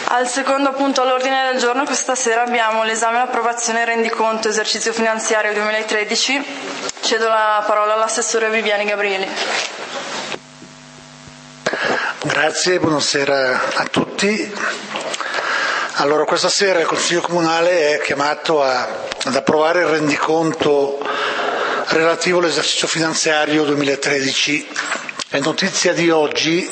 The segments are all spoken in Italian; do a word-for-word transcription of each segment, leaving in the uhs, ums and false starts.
Al secondo punto all'ordine del giorno questa sera abbiamo l'esame e l'approvazione del rendiconto esercizio finanziario duemilatredici. Cedo la parola all'assessore Viviani Gabrieli. Grazie, buonasera a tutti. Allora, questa sera il Consiglio Comunale è chiamato a, ad approvare il rendiconto relativo all'esercizio finanziario duemilatredici. È notizia di oggi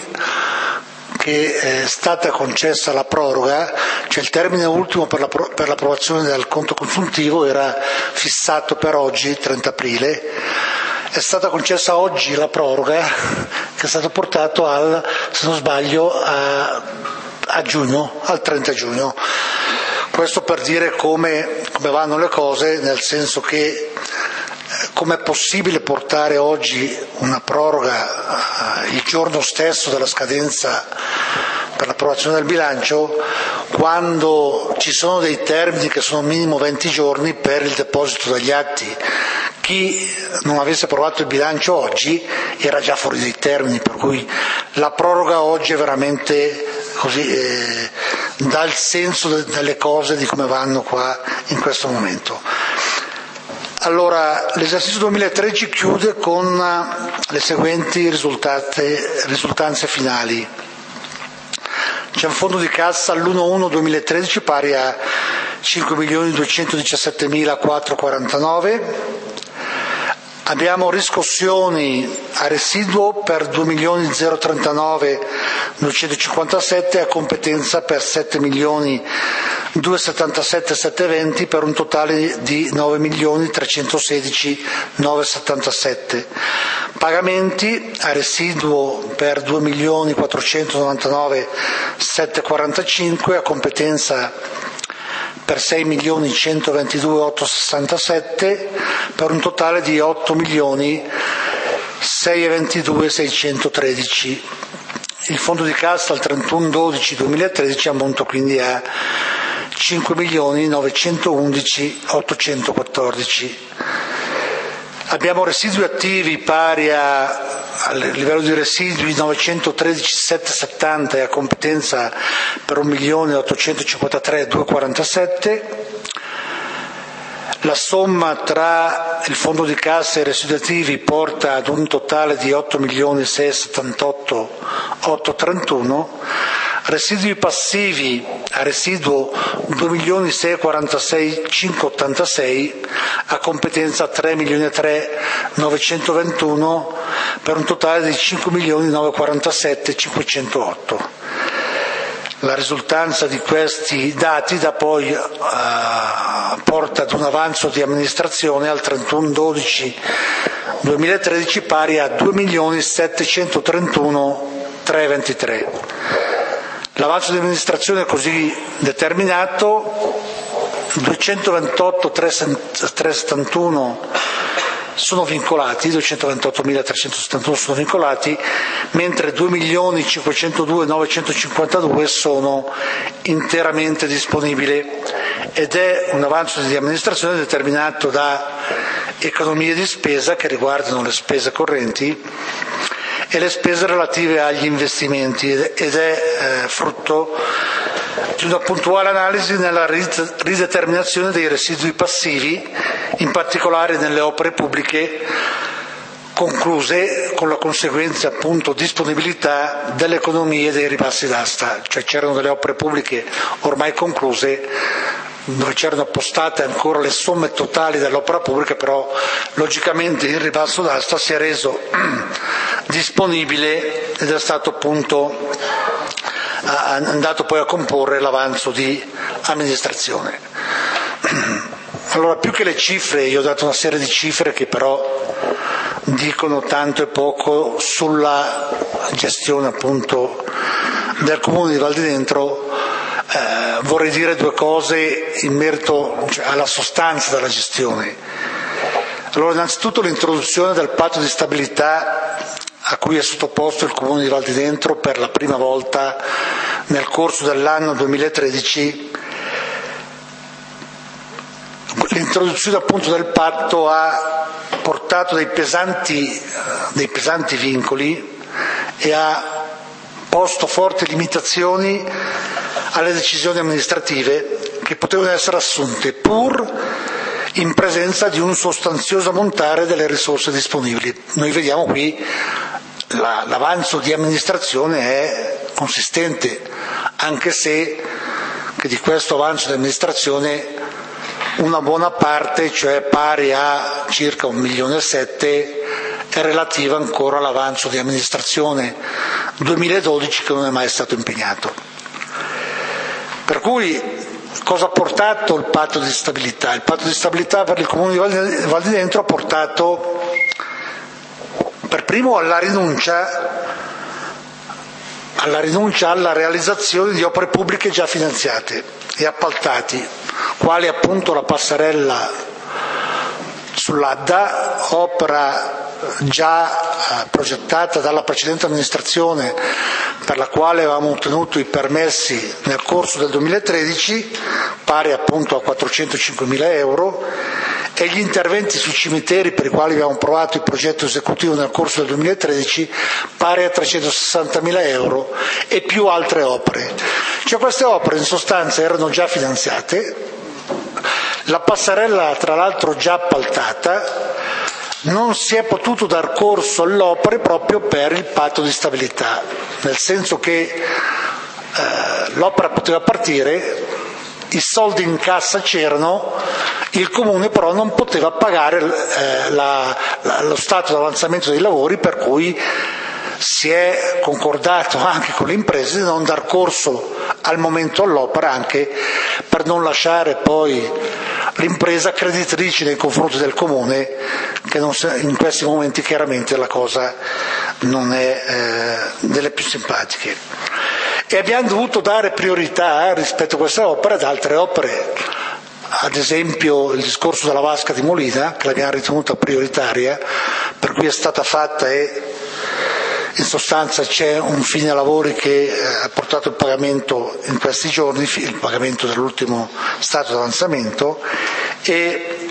che è stata concessa la proroga, cioè il termine ultimo per, la, per l'approvazione del conto consuntivo era fissato per oggi, trenta aprile, è stata concessa oggi la proroga che è stato portato al, se non sbaglio, a, a giugno, al trenta giugno. Questo per dire come, come vanno le cose, nel senso che com'è possibile portare oggi una proroga il giorno stesso della scadenza per l'approvazione del bilancio, quando ci sono dei termini che sono minimo venti giorni per il deposito degli atti. Chi non avesse approvato il bilancio oggi era già fuori dei termini, per cui la proroga oggi è veramente così, eh, dà il senso de- delle cose, di come vanno qua in questo momento. Allora, l'esercizio duemilatredici chiude con le seguenti risultate, risultanze finali. C'è un fondo di cassa all'uno uno duemilatredici pari a cinque milioni duecentodiciassettemila quattrocentoquarantanove. Abbiamo riscossioni a residuo per due milioni zero trentanove duecentocinquantasette, a competenza per sette milioni duecentosettantasette settecentoventi, per un totale di nove milioni trecentosedici novecentosettantasette. Pagamenti a residuo per due milioni quattrocentonovantanove settecentoquarantacinque, a competenza per sei milioni centoventidue ottocentosessantasette, per un totale di otto milioni seicentodventidue seicentotredici. Il fondo di cassa al trentuno dodici duemilatredici ammonta quindi a cinque milioni novecentoundici ottocentoquattordici. Abbiamo residui attivi pari a, a livello di residui novecentotredici settecentosettanta, e a competenza per un milione ottocentocinquantatré duecentoquarantasette. La somma tra il fondo di cassa e i residui attivi porta ad un totale di otto milioni seicentosettantotto ottocentotrentuno. Residui passivi a residuo due milioni seicentoquarantasei cinquecentottantasei, a competenza tre milioni tre novecentoventuno, per un totale di cinque milioni novecentoquarantasette cinquecentootto. La risultanza di questi dati dà poi uh, porta ad un avanzo di amministrazione al trentuno dodici duemilatredici pari a due milioni settecentotrentuno trecentoventitré. L'avanzo di amministrazione è così determinato: duecentoventotto trecentosettantuno sono vincolati, duecentoventottomilatrecentosettantuno sono vincolati, mentre due milioni cinquecentodue novecentocinquantadue sono interamente disponibili, ed è un avanzo di amministrazione determinato da economie di spesa che riguardano le spese correnti e le spese relative agli investimenti, ed è eh, frutto di una puntuale analisi nella rideterminazione dei residui passivi, in particolare nelle opere pubbliche concluse, con la conseguenza appunto disponibilità delle economie dei ribassi d'asta. Cioè c'erano delle opere pubbliche ormai concluse dove c'erano postate ancora le somme totali dell'opera pubblica, però logicamente il ribasso d'asta si è reso disponibile ed è stato appunto andato poi a comporre l'avanzo di amministrazione. Allora, più che le cifre, io ho dato una serie di cifre che però dicono tanto e poco sulla gestione appunto del Comune di Val di Dentro. Eh, vorrei dire due cose in merito, cioè, alla sostanza della gestione. Allora, innanzitutto l'introduzione del patto di stabilità a cui è sottoposto il Comune di Val di Dentro per la prima volta nel corso dell'anno duemilatredici. L'introduzione appunto del patto ha portato dei pesanti, dei pesanti vincoli e ha posto forti limitazioni alle decisioni amministrative che potevano essere assunte pur in presenza di un sostanzioso ammontare delle risorse disponibili. Noi vediamo qui la, l'avanzo di amministrazione è consistente, anche se che di questo avanzo di amministrazione una buona parte, cioè pari a circa un milione e sette, è relativa ancora all'avanzo di amministrazione duemiladodici che non è mai stato impegnato. Per cui cosa ha portato il patto di stabilità? Il patto di stabilità per il Comune di Val di Dentro ha portato per primo alla rinuncia alla rinuncia alla realizzazione di opere pubbliche già finanziate e appaltati, quali appunto la passerella sull'Adda, opera già progettata dalla precedente amministrazione per la quale avevamo ottenuto i permessi nel corso del duemilatredici, pari appunto a quattrocentocinquemila euro, e gli interventi sui cimiteri per i quali abbiamo approvato il progetto esecutivo nel corso del duemilatredici, pari a trecentosessantamila euro, e più altre opere. Cioè queste opere in sostanza erano già finanziate, la passerella tra l'altro già appaltata, non si è potuto dar corso alle opere proprio per il patto di stabilità, nel senso che eh, l'opera poteva partire, i soldi in cassa c'erano, il Comune però non poteva pagare eh, la, la, lo stato di avanzamento dei lavori, per cui si è concordato anche con le imprese di non dar corso al momento all'opera, anche per non lasciare poi l'impresa creditrice nei confronti del Comune, che non, in questi momenti chiaramente la cosa non è eh, delle più simpatiche. E abbiamo dovuto dare priorità rispetto a questa opera ad altre opere, ad esempio il discorso della vasca di Molina, che l'abbiamo ritenuta prioritaria, per cui è stata fatta e in sostanza c'è un fine lavori che ha portato il pagamento in questi giorni, il pagamento dell'ultimo stato di avanzamento, e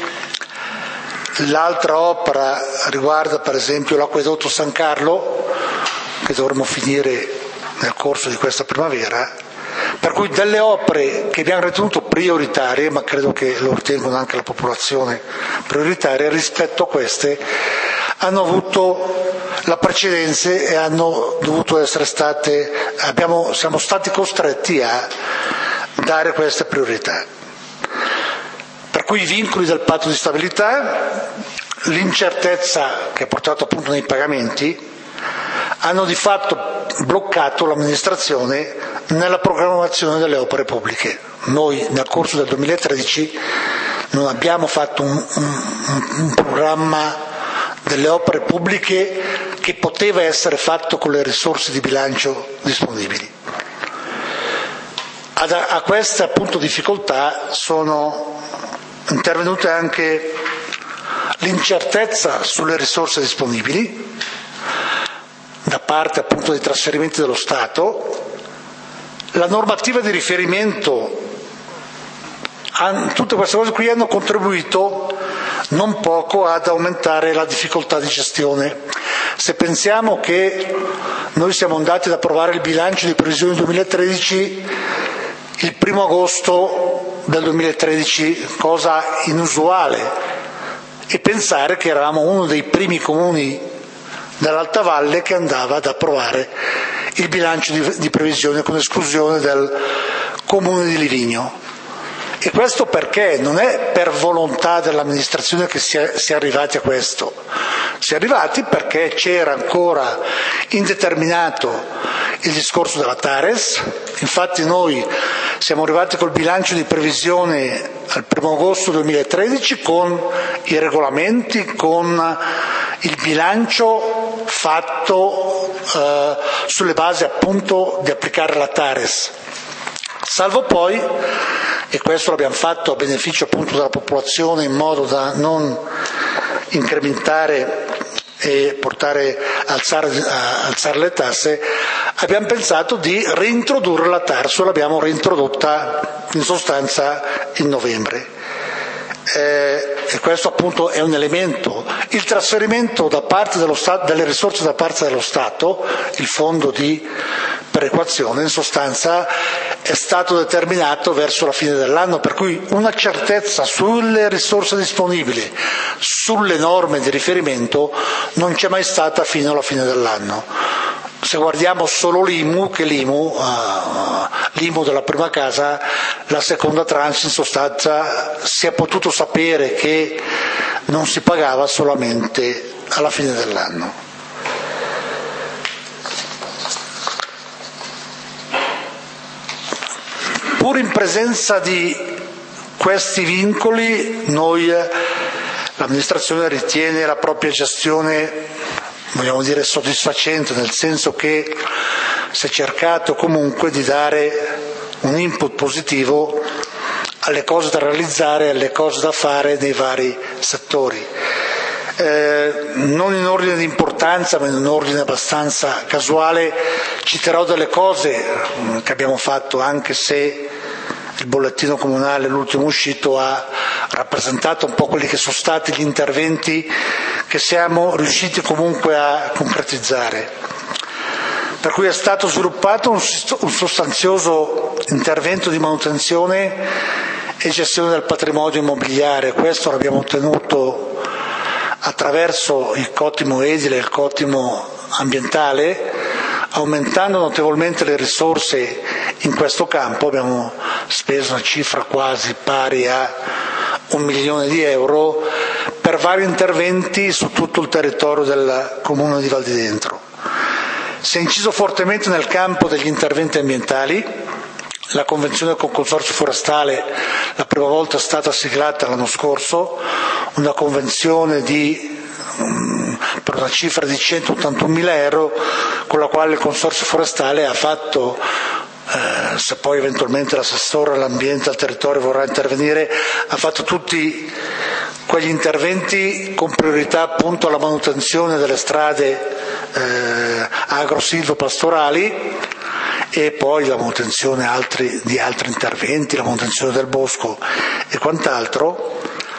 l'altra opera riguarda per esempio l'acquedotto San Carlo, che dovremo finire nel corso di questa primavera, per cui delle opere che abbiamo ritenuto prioritarie, ma credo che lo ritengono anche la popolazione prioritaria, rispetto a queste hanno avuto la precedenza e hanno dovuto essere state, abbiamo, siamo stati costretti a dare queste priorità. Per cui i vincoli del patto di stabilità, l'incertezza che ha portato appunto nei pagamenti, hanno di fatto bloccato l'amministrazione nella programmazione delle opere pubbliche. Noi nel corso del duemilatredici non abbiamo fatto un, un, un programma delle opere pubbliche che poteva essere fatto con le risorse di bilancio disponibili. Ad, a queste appunto difficoltà sono intervenute anche l'incertezza sulle risorse disponibili da parte appunto dei trasferimenti dello Stato, la normativa di riferimento, tutte queste cose qui hanno contribuito non poco ad aumentare la difficoltà di gestione. Se pensiamo che noi siamo andati ad approvare il bilancio di previsione duemilatredici il primo agosto del duemilatredici, cosa inusuale, e pensare che eravamo uno dei primi comuni dell'Alta Valle che andava ad approvare il bilancio di, di previsione con esclusione del comune di Livigno. E questo perché? Non è per volontà dell'amministrazione che si è, si è arrivati a questo, si è arrivati perché c'era ancora indeterminato il discorso della Tares. Infatti noi siamo arrivati col bilancio di previsione al primo agosto duemilatredici con i regolamenti, con il bilancio fatto eh, sulle basi appunto di applicare la Tares, salvo poi, e questo l'abbiamo fatto a beneficio appunto della popolazione in modo da non incrementare e portare a alzare, a alzare le tasse, abbiamo pensato di reintrodurre la Tares, l'abbiamo reintrodotta in sostanza in novembre. Eh, e questo appunto è un elemento. Il trasferimento da parte dello Stato, delle risorse da parte dello Stato, il fondo di perequazione in sostanza è stato determinato verso la fine dell'anno, per cui una certezza sulle risorse disponibili, sulle norme di riferimento non c'è mai stata fino alla fine dell'anno. Se guardiamo solo l'I M U, che l'I M U, uh, l'I M U della prima casa, la seconda tranche in sostanza si è potuto sapere che non si pagava solamente alla fine dell'anno. Pur in presenza di questi vincoli, noi, l'amministrazione ritiene la propria gestione, vogliamo dire, soddisfacente, nel senso che si è cercato comunque di dare un input positivo alle cose da realizzare, alle cose da fare nei vari settori. Eh, non in ordine di importanza, ma in un ordine abbastanza casuale, citerò delle cose che abbiamo fatto, anche se il bollettino comunale, l'ultimo uscito, ha rappresentato un po' quelli che sono stati gli interventi che siamo riusciti comunque a concretizzare. Per cui è stato sviluppato un, un sostanzioso intervento di manutenzione e gestione del patrimonio immobiliare. Questo l'abbiamo ottenuto attraverso il cottimo edile e il cottimo ambientale, aumentando notevolmente le risorse in questo campo. Abbiamo speso una cifra quasi pari a un milione di euro per vari interventi su tutto il territorio del comune di Val di Dentro. Si è inciso fortemente nel campo degli interventi ambientali. La convenzione con il Consorzio Forestale la prima volta è stata siglata l'anno scorso, una convenzione di per una cifra di centottantunomila euro, con la quale il Consorzio Forestale ha fatto, eh, se poi eventualmente l'assessore all'ambiente e al territorio vorrà intervenire, ha fatto tutti quegli interventi con priorità appunto alla manutenzione delle strade eh, agro-silvo-pastorali e poi la manutenzione altri, di altri interventi, la manutenzione del bosco e quant'altro.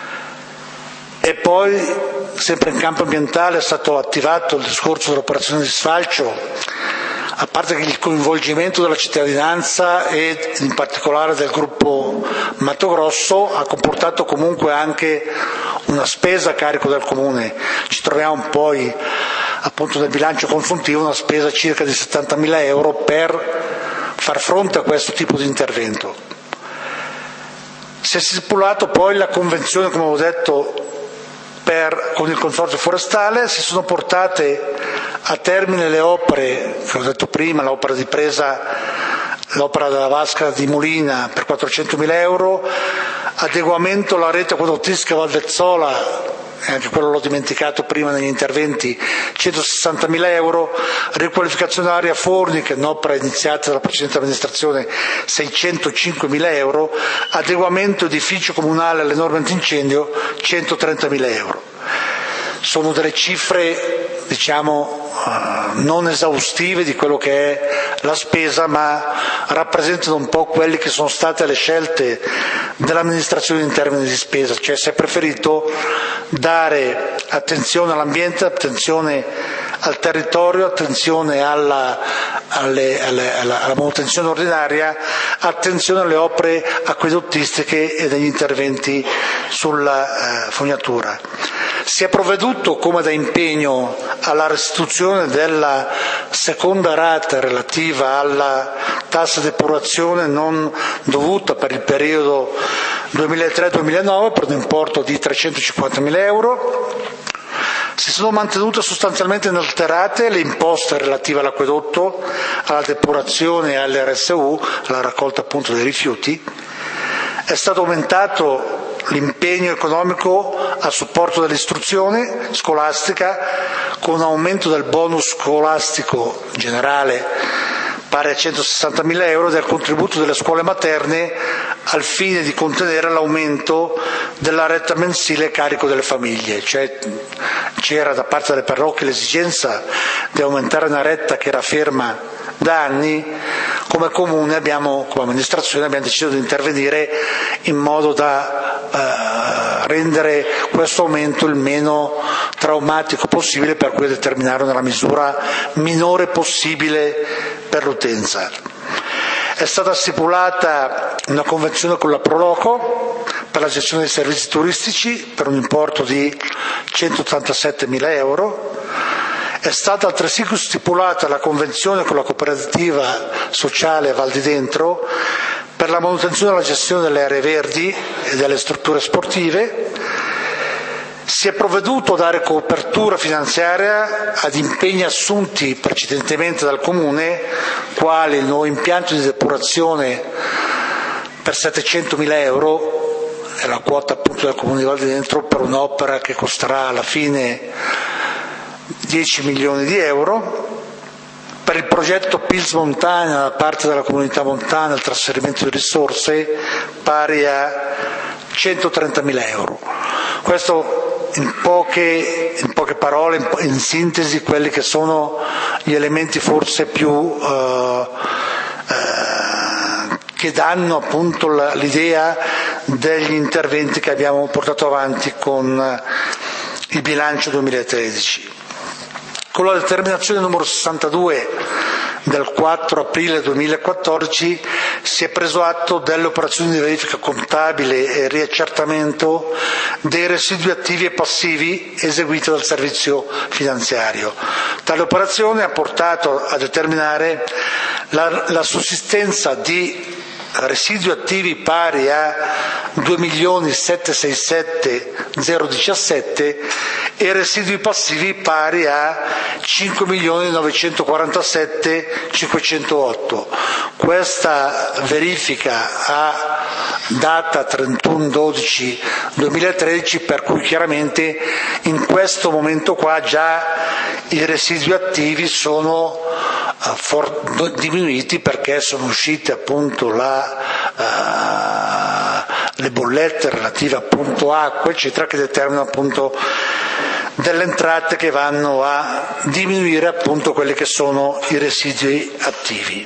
E poi, sempre in campo ambientale, è stato attivato il discorso dell'operazione di sfalcio, a parte che il coinvolgimento della cittadinanza e in particolare del gruppo Mato Grosso ha comportato comunque anche una spesa a carico del comune. Ci troviamo poi appunto nel bilancio consuntivo una spesa circa di settantamila euro per far fronte a questo tipo di intervento. Si è stipulato poi la convenzione, come ho detto, Per, con il Consorzio Forestale. Si sono portate a termine le opere, che ho detto prima, l'opera di presa, l'opera della vasca di Molina per quattrocentomila euro, adeguamento alla rete acquedottistica Valvezzola, e anche quello l'ho dimenticato prima negli interventi, centosessantamila euro, riqualificazione dell'area Forni, che è un'opera iniziata dalla precedente amministrazione, seicentocinquemila euro, adeguamento edificio comunale alle norme antincendio, centotrentamila euro. Sono delle cifre, diciamo, non esaustive di quello che è la spesa, ma rappresentano un po' quelle che sono state le scelte dell'amministrazione in termini di spesa, cioè si è preferito dare attenzione all'ambiente, attenzione al territorio, attenzione alla, alle, alle, alla, alla manutenzione ordinaria, attenzione alle opere acquedottistiche e degli interventi sulla eh, fognatura. Si è provveduto, come da impegno, alla restituzione della seconda rata relativa alla tassa di depurazione non dovuta per il periodo duemilatré duemilanove per un importo di trecentocinquantamila euro. Si sono mantenute sostanzialmente inalterate le imposte relative all'acquedotto, alla depurazione e all'R S U, alla raccolta appunto dei rifiuti. È stato aumentato l'impegno economico a supporto dell'istruzione scolastica, con un aumento del bonus scolastico generale pari a centosessantamila euro, del contributo delle scuole materne, al fine di contenere l'aumento della retta mensile a carico delle famiglie. Cioè, c'era da parte delle parrocchie l'esigenza di aumentare una retta che era ferma da anni. Come comune abbiamo, come amministrazione abbiamo deciso di intervenire in modo da eh, rendere questo aumento il meno traumatico possibile, per cui determinare una misura minore possibile per l'utenza. È È stata stipulata una convenzione con la Proloco per la gestione dei servizi turistici per un importo di centottantasettemila euro. È stata altresì stipulata la convenzione con la cooperativa sociale Val di Dentro per la manutenzione e la gestione delle aree verdi e delle strutture sportive. Si è provveduto a dare copertura finanziaria ad impegni assunti precedentemente dal Comune, quali il nuovo impianto di depurazione per settecentomila euro, è la quota appunto del Comune di Val di Dentro, per un'opera che costerà alla fine dieci milioni di euro. Per il progetto P I L S Montagna da parte della comunità montana il trasferimento di risorse pari a centotrentamila euro. Questo in poche, in poche parole, in, in sintesi, quelli che sono gli elementi forse più eh, eh, che danno appunto l'idea degli interventi che abbiamo portato avanti con il bilancio duemilatredici. Con la determinazione numero sessantadue del quattro aprile duemilaquattordici si è preso atto delle operazioni di verifica contabile e riaccertamento dei residui attivi e passivi eseguiti dal servizio finanziario. Tale operazione ha portato a determinare la, la sussistenza di residui attivi pari a due milioni settecentosessantasette mila e residui passivi pari a cinque milioni novecentoquarantasette mila cinquecentootto. Questa verifica a data trentuno dodici duemilatredici, per cui chiaramente in questo momento qua già i residui attivi sono uh, for- diminuiti, perché sono uscite appunto la, uh, le bollette relative appunto a acqua eccetera, che determinano appunto delle entrate che vanno a diminuire appunto quelli che sono i residui attivi.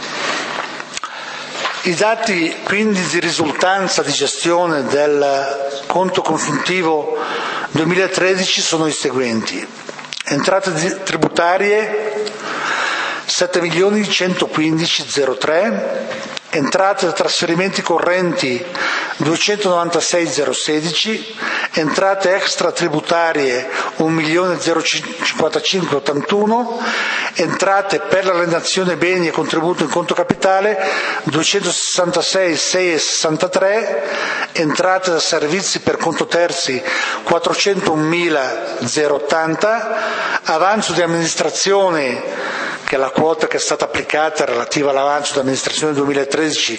I dati quindi di risultanza di gestione del conto consuntivo duemilatredici sono i seguenti: entrate tributarie sette milioni centoquindici mila tre, entrate da trasferimenti correnti duecentonovantasei mila sedici, entrate extratributarie un milione cinquantacinque mila ottantuno, entrate per l'alienazione beni e contributo in conto capitale duecentosessantasei mila seicentosessantatré, entrate da servizi per conto terzi quattrocentomila ottanta, avanzo di amministrazione, che è la quota che è stata applicata relativa all'avanzo di amministrazione duemilatredici,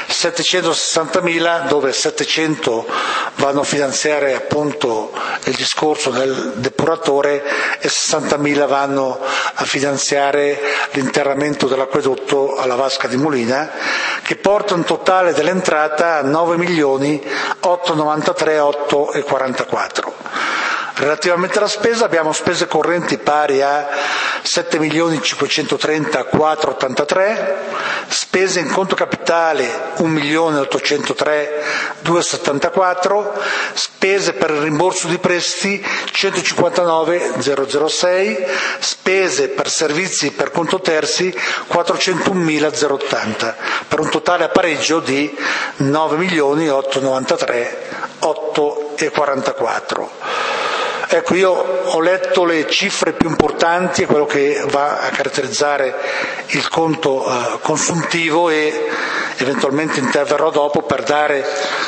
settecentosessantamila, dove settecento vanno a finanziare appunto il discorso del depuratore e sessantamila vanno a finanziare l'interramento dell'acquedotto alla vasca di Molina, che porta un totale dell'entrata a nove milioni ottocentonovantatré mila ottocentoquarantaquattro. Relativamente alla spesa abbiamo spese correnti pari a sette milioni cinquecentotrenta mila quattrocentottantatré, spese in conto capitale un milione ottocentotré mila duecentosettantaquattro, spese per il rimborso di prestiti centocinquantanove mila sei, spese per servizi per conto terzi quattrocentomila ottanta, per un totale a pareggio di nove milioni ottocentonovantatré mila ottocentoquarantaquattro. Ecco, io ho letto le cifre più importanti e quello che va a caratterizzare il conto uh, consuntivo, e eventualmente interverrò dopo per dare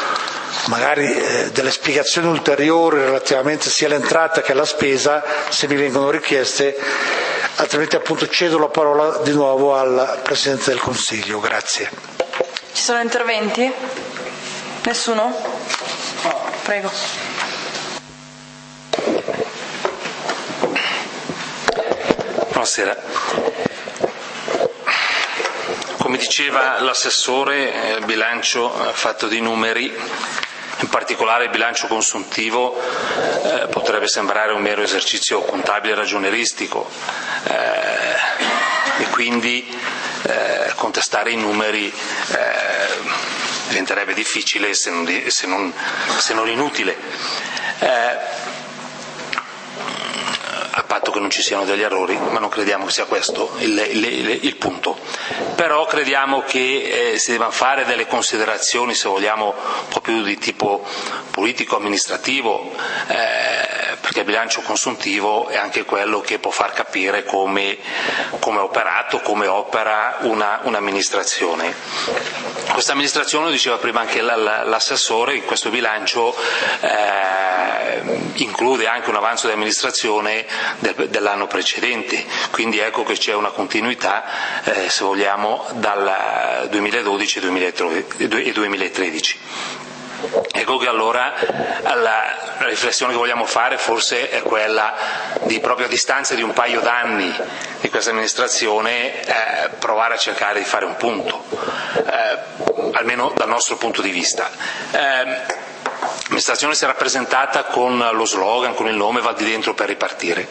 magari eh, delle spiegazioni ulteriori relativamente sia all'entrata che alla spesa, se mi vengono richieste, altrimenti appunto cedo la parola di nuovo al Presidente del Consiglio. Grazie. Ci sono interventi? Nessuno? Prego. Buonasera. Come diceva l'assessore, il bilancio fatto di numeri, in particolare il bilancio consuntivo, eh, potrebbe sembrare un mero esercizio contabile ragionieristico eh, e quindi eh, contestare i numeri eh, diventerebbe difficile, se non, se non, se non inutile. Eh, a patto dato che non ci siano degli errori, ma non crediamo che sia questo il, il, il punto. Però crediamo che eh, si debbano fare delle considerazioni, se vogliamo, un po' più di tipo politico-amministrativo, eh, perché il bilancio consuntivo è anche quello che può far capire come, come è operato, come opera una, un'amministrazione. Questa amministrazione, lo diceva prima anche l'assessore, in questo bilancio eh, include anche un avanzo di amministrazione del, dell'anno precedente, quindi ecco che c'è una continuità, eh, se vogliamo, dal duemiladodici e duemilatredici. Ecco che allora la riflessione che vogliamo fare forse è quella di, proprio a distanza di un paio d'anni di questa amministrazione, eh, provare a cercare di fare un punto, eh, almeno dal nostro punto di vista. Eh, L'amministrazione si è rappresentata con lo slogan, con il nome "Va di dentro per ripartire".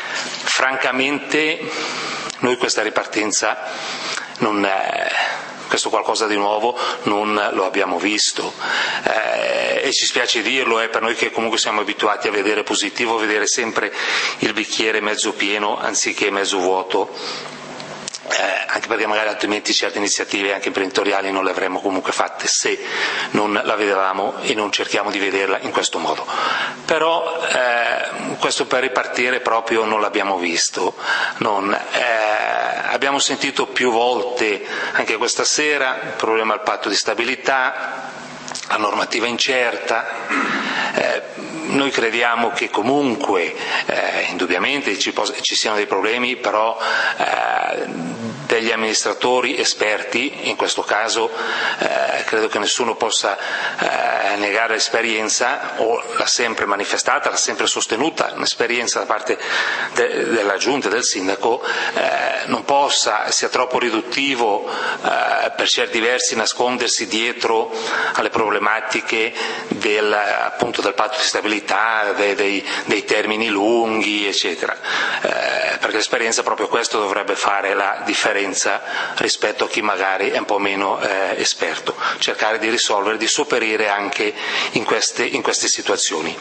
Francamente noi questa ripartenza non è... questo qualcosa di nuovo non lo abbiamo visto, eh, e ci spiace dirlo, eh, per noi che comunque siamo abituati a vedere positivo, a vedere sempre il bicchiere mezzo pieno anziché mezzo vuoto, eh, anche perché magari altrimenti certe iniziative anche imprenditoriali non le avremmo comunque fatte se non la vedevamo e non cerchiamo di vederla in questo modo. Però eh, questo per ripartire proprio non l'abbiamo visto, non, eh, abbiamo sentito più volte anche questa sera il problema del patto di stabilità, la normativa incerta. Eh, noi crediamo che comunque eh, indubbiamente ci, pos- ci siano dei problemi, però eh, degli amministratori esperti, in questo caso eh, credo che nessuno possa eh, negare l'esperienza, o l'ha sempre manifestata, l'ha sempre sostenuta, un'esperienza da parte de- della Giunta e del Sindaco, eh, non possa, sia troppo riduttivo eh, per certi versi nascondersi dietro alle problematiche del, appunto, del patto di stabilità, dei, dei, dei termini lunghi, eccetera, eh, perché l'esperienza proprio questo dovrebbe fare la differenza rispetto a chi magari è un po' meno eh, esperto, cercare di risolvere, di sopperire anche in queste, in queste situazioni.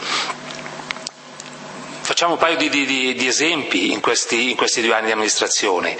Facciamo un paio di, di, di esempi in questi, in questi due anni di amministrazione.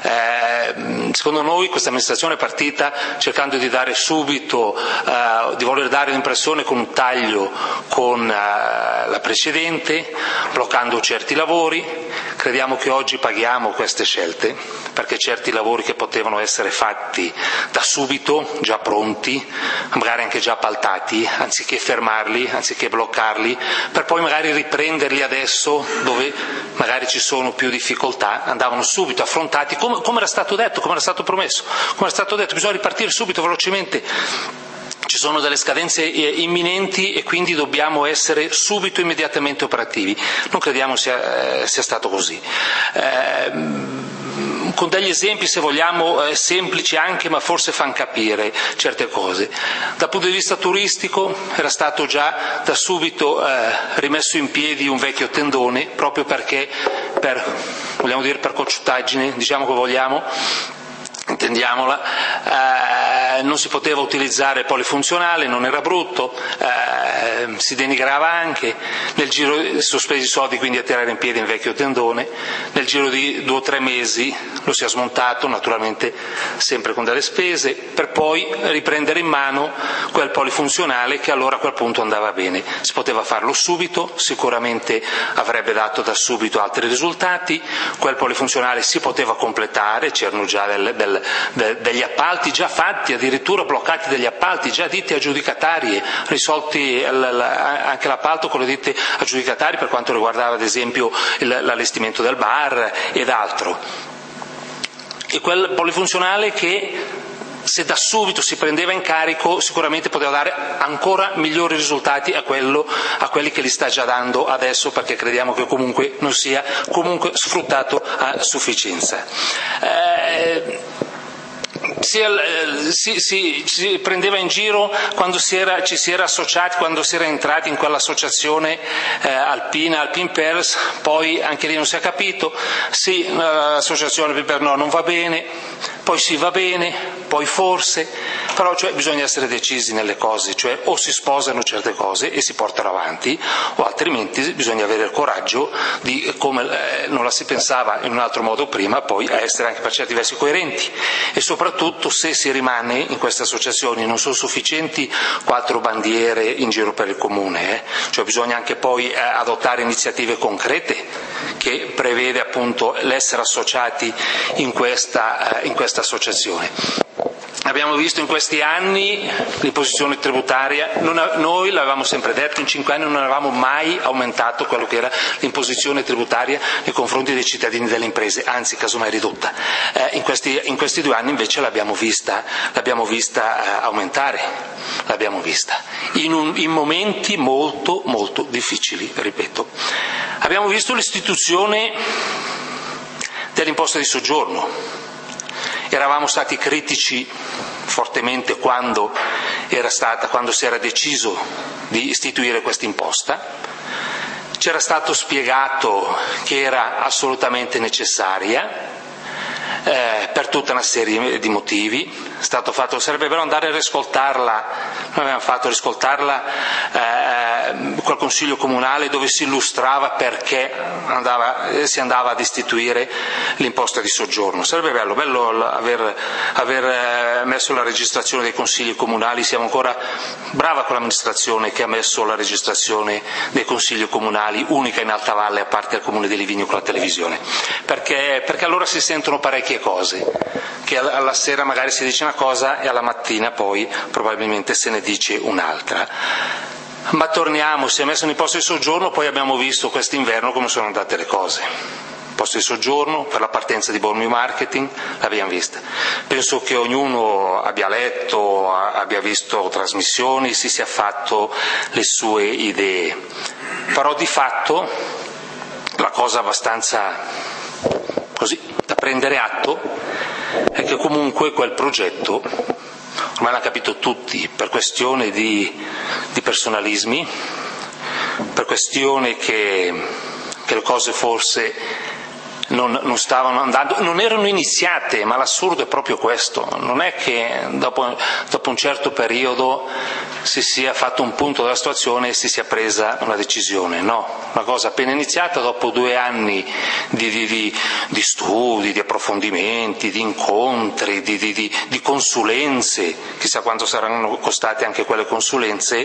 Eh, secondo noi questa amministrazione è partita cercando di dare subito, eh, di voler dare l'impressione con un taglio con eh, la precedente, bloccando certi lavori. Crediamo che oggi paghiamo queste scelte, perché certi lavori che potevano essere fatti da subito, già pronti, magari anche già appaltati, anziché fermarli, anziché bloccarli, per poi magari riprenderli adesso dove magari ci sono più difficoltà, andavano subito affrontati, come, come era stato detto, come era stato promesso, come era stato detto, bisogna ripartire subito, velocemente. Ci sono delle scadenze imminenti e quindi dobbiamo essere subito, immediatamente operativi. Non crediamo sia, eh, sia stato così. Eh, con degli esempi, se vogliamo, eh, semplici anche, ma forse fanno capire certe cose. Dal punto di vista turistico era stato già da subito eh, rimesso in piedi un vecchio tendone, proprio perché, per, vogliamo dire per cocciutaggine, diciamo che vogliamo, intendiamola, eh, non si poteva utilizzare polifunzionale, non era brutto, eh, si denigrava anche, nel giro sospesi i soldi quindi a tirare in piedi il vecchio tendone, nel giro di due o tre mesi lo si è smontato, naturalmente sempre con delle spese, per poi riprendere in mano quel polifunzionale che allora a quel punto andava bene. Si poteva farlo subito, sicuramente avrebbe dato da subito altri risultati, quel polifunzionale si poteva completare, c'erano già del, del De, degli appalti già fatti, addirittura bloccati degli appalti, già ditte aggiudicatarie, risolti l, l, anche l'appalto con le ditte aggiudicatarie per quanto riguardava ad esempio il, l'allestimento del bar ed altro. E quel polifunzionale che, se da subito si prendeva in carico, sicuramente poteva dare ancora migliori risultati a, quello, a quelli che li sta già dando adesso, perché crediamo che comunque non sia comunque sfruttato a sufficienza. Eh, Si, si, si, si prendeva in giro quando si era, ci si era associati, quando si era entrati in quell'associazione eh, alpina, Alpine Pers, poi anche lì non si è capito, sì, l'associazione Alpine Pers no, non va bene, poi sì va bene, poi forse, però cioè, bisogna essere decisi nelle cose, cioè o si sposano certe cose e si portano avanti, o altrimenti bisogna avere il coraggio di, come eh, non la si pensava in un altro modo prima, poi a essere anche per certi versi coerenti. E soprattutto, se si rimane in queste associazioni, non sono sufficienti quattro bandiere in giro per il comune, eh? Cioè bisogna anche poi eh, adottare iniziative concrete che prevede appunto l'essere associati in questa, eh, in questa associazione. Abbiamo visto in questi anni l'imposizione tributaria, non ha, noi l'avevamo sempre detto, in cinque anni non avevamo mai aumentato quello che era l'imposizione tributaria nei confronti dei cittadini e delle imprese, anzi casomai ridotta. Eh, in, questi, in questi due anni invece l'abbiamo vista, l'abbiamo vista eh, aumentare, l'abbiamo vista, in, un, in momenti molto molto difficili, ripeto. Abbiamo visto l'istituzione dell'imposta di soggiorno. Eravamo stati critici fortemente quando era stata, quando si era deciso di istituire questa imposta. C'era stato spiegato che era assolutamente necessaria eh, per tutta una serie di motivi. È stato fatto, sarebbe bello andare a riscoltarla, noi abbiamo fatto riscoltarla eh, quel consiglio comunale dove si illustrava perché andava, si andava ad istituire l'imposta di soggiorno. Sarebbe bello, bello aver, aver messo la registrazione dei consigli comunali. Siamo ancora brava con l'amministrazione che ha messo la registrazione dei consigli comunali unica in Alta Valle, a parte il comune di Livigno con la televisione, perché, perché allora si sentono parecchie cose, che alla sera magari si dice una cosa e alla mattina poi probabilmente se ne dice un'altra. Ma torniamo, si è messo un'imposta di soggiorno, poi abbiamo visto quest'inverno come sono andate le cose. Imposta di soggiorno per la partenza di Bormio Marketing, l'abbiamo vista. Penso che ognuno abbia letto, abbia visto trasmissioni, si sia fatto le sue idee. Però di fatto la cosa abbastanza così da prendere atto è che comunque quel progetto, ormai l'hanno capito tutti, per questione di, di personalismi, per questione che, che le cose forse non, non stavano andando, non erano iniziate, ma l'assurdo è proprio questo, non è che dopo, dopo un certo periodo si sia fatto un punto della situazione e si sia presa una decisione, no, una cosa appena iniziata, dopo due anni di, di, di, di studi, di approfondimenti, di incontri, di, di, di, di consulenze, chissà quanto saranno costate anche quelle consulenze,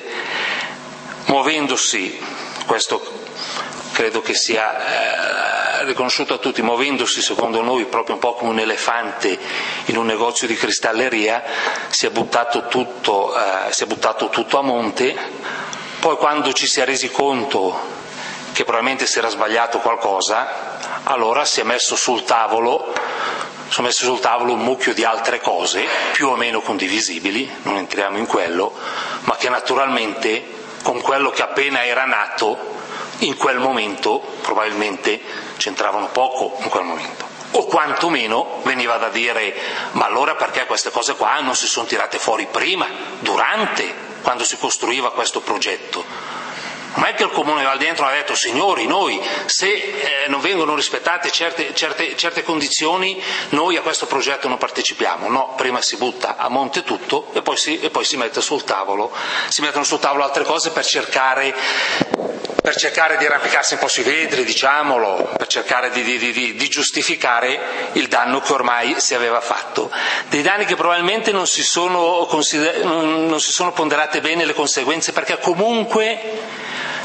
muovendosi, questo credo che sia eh, riconosciuto a tutti, muovendosi secondo noi proprio un po' come un elefante in un negozio di cristalleria, si è buttato tutto, eh, si è buttato tutto a monte. Poi quando ci si è resi conto che probabilmente si era sbagliato qualcosa, allora si è messo sul tavolo sono messe sul tavolo un mucchio di altre cose più o meno condivisibili, non entriamo in quello, ma che naturalmente con quello che appena era nato in quel momento probabilmente c'entravano poco in quel momento, o quantomeno veniva da dire: ma allora perché queste cose qua non si sono tirate fuori prima, durante, quando si costruiva questo progetto? Non è che il Comune Val Dentro ha detto: signori, noi se eh, non vengono rispettate certe, certe, certe condizioni noi a questo progetto non partecipiamo. No, prima si butta a monte tutto e poi si, e poi si mette sul tavolo, si mettono sul tavolo altre cose per cercare, per cercare di arrampicarsi un po' sui vetri, diciamolo, per cercare di, di, di, di giustificare il danno che ormai si aveva fatto. Dei danni che probabilmente non si sono, consider- non, non si sono ponderate bene le conseguenze, perché comunque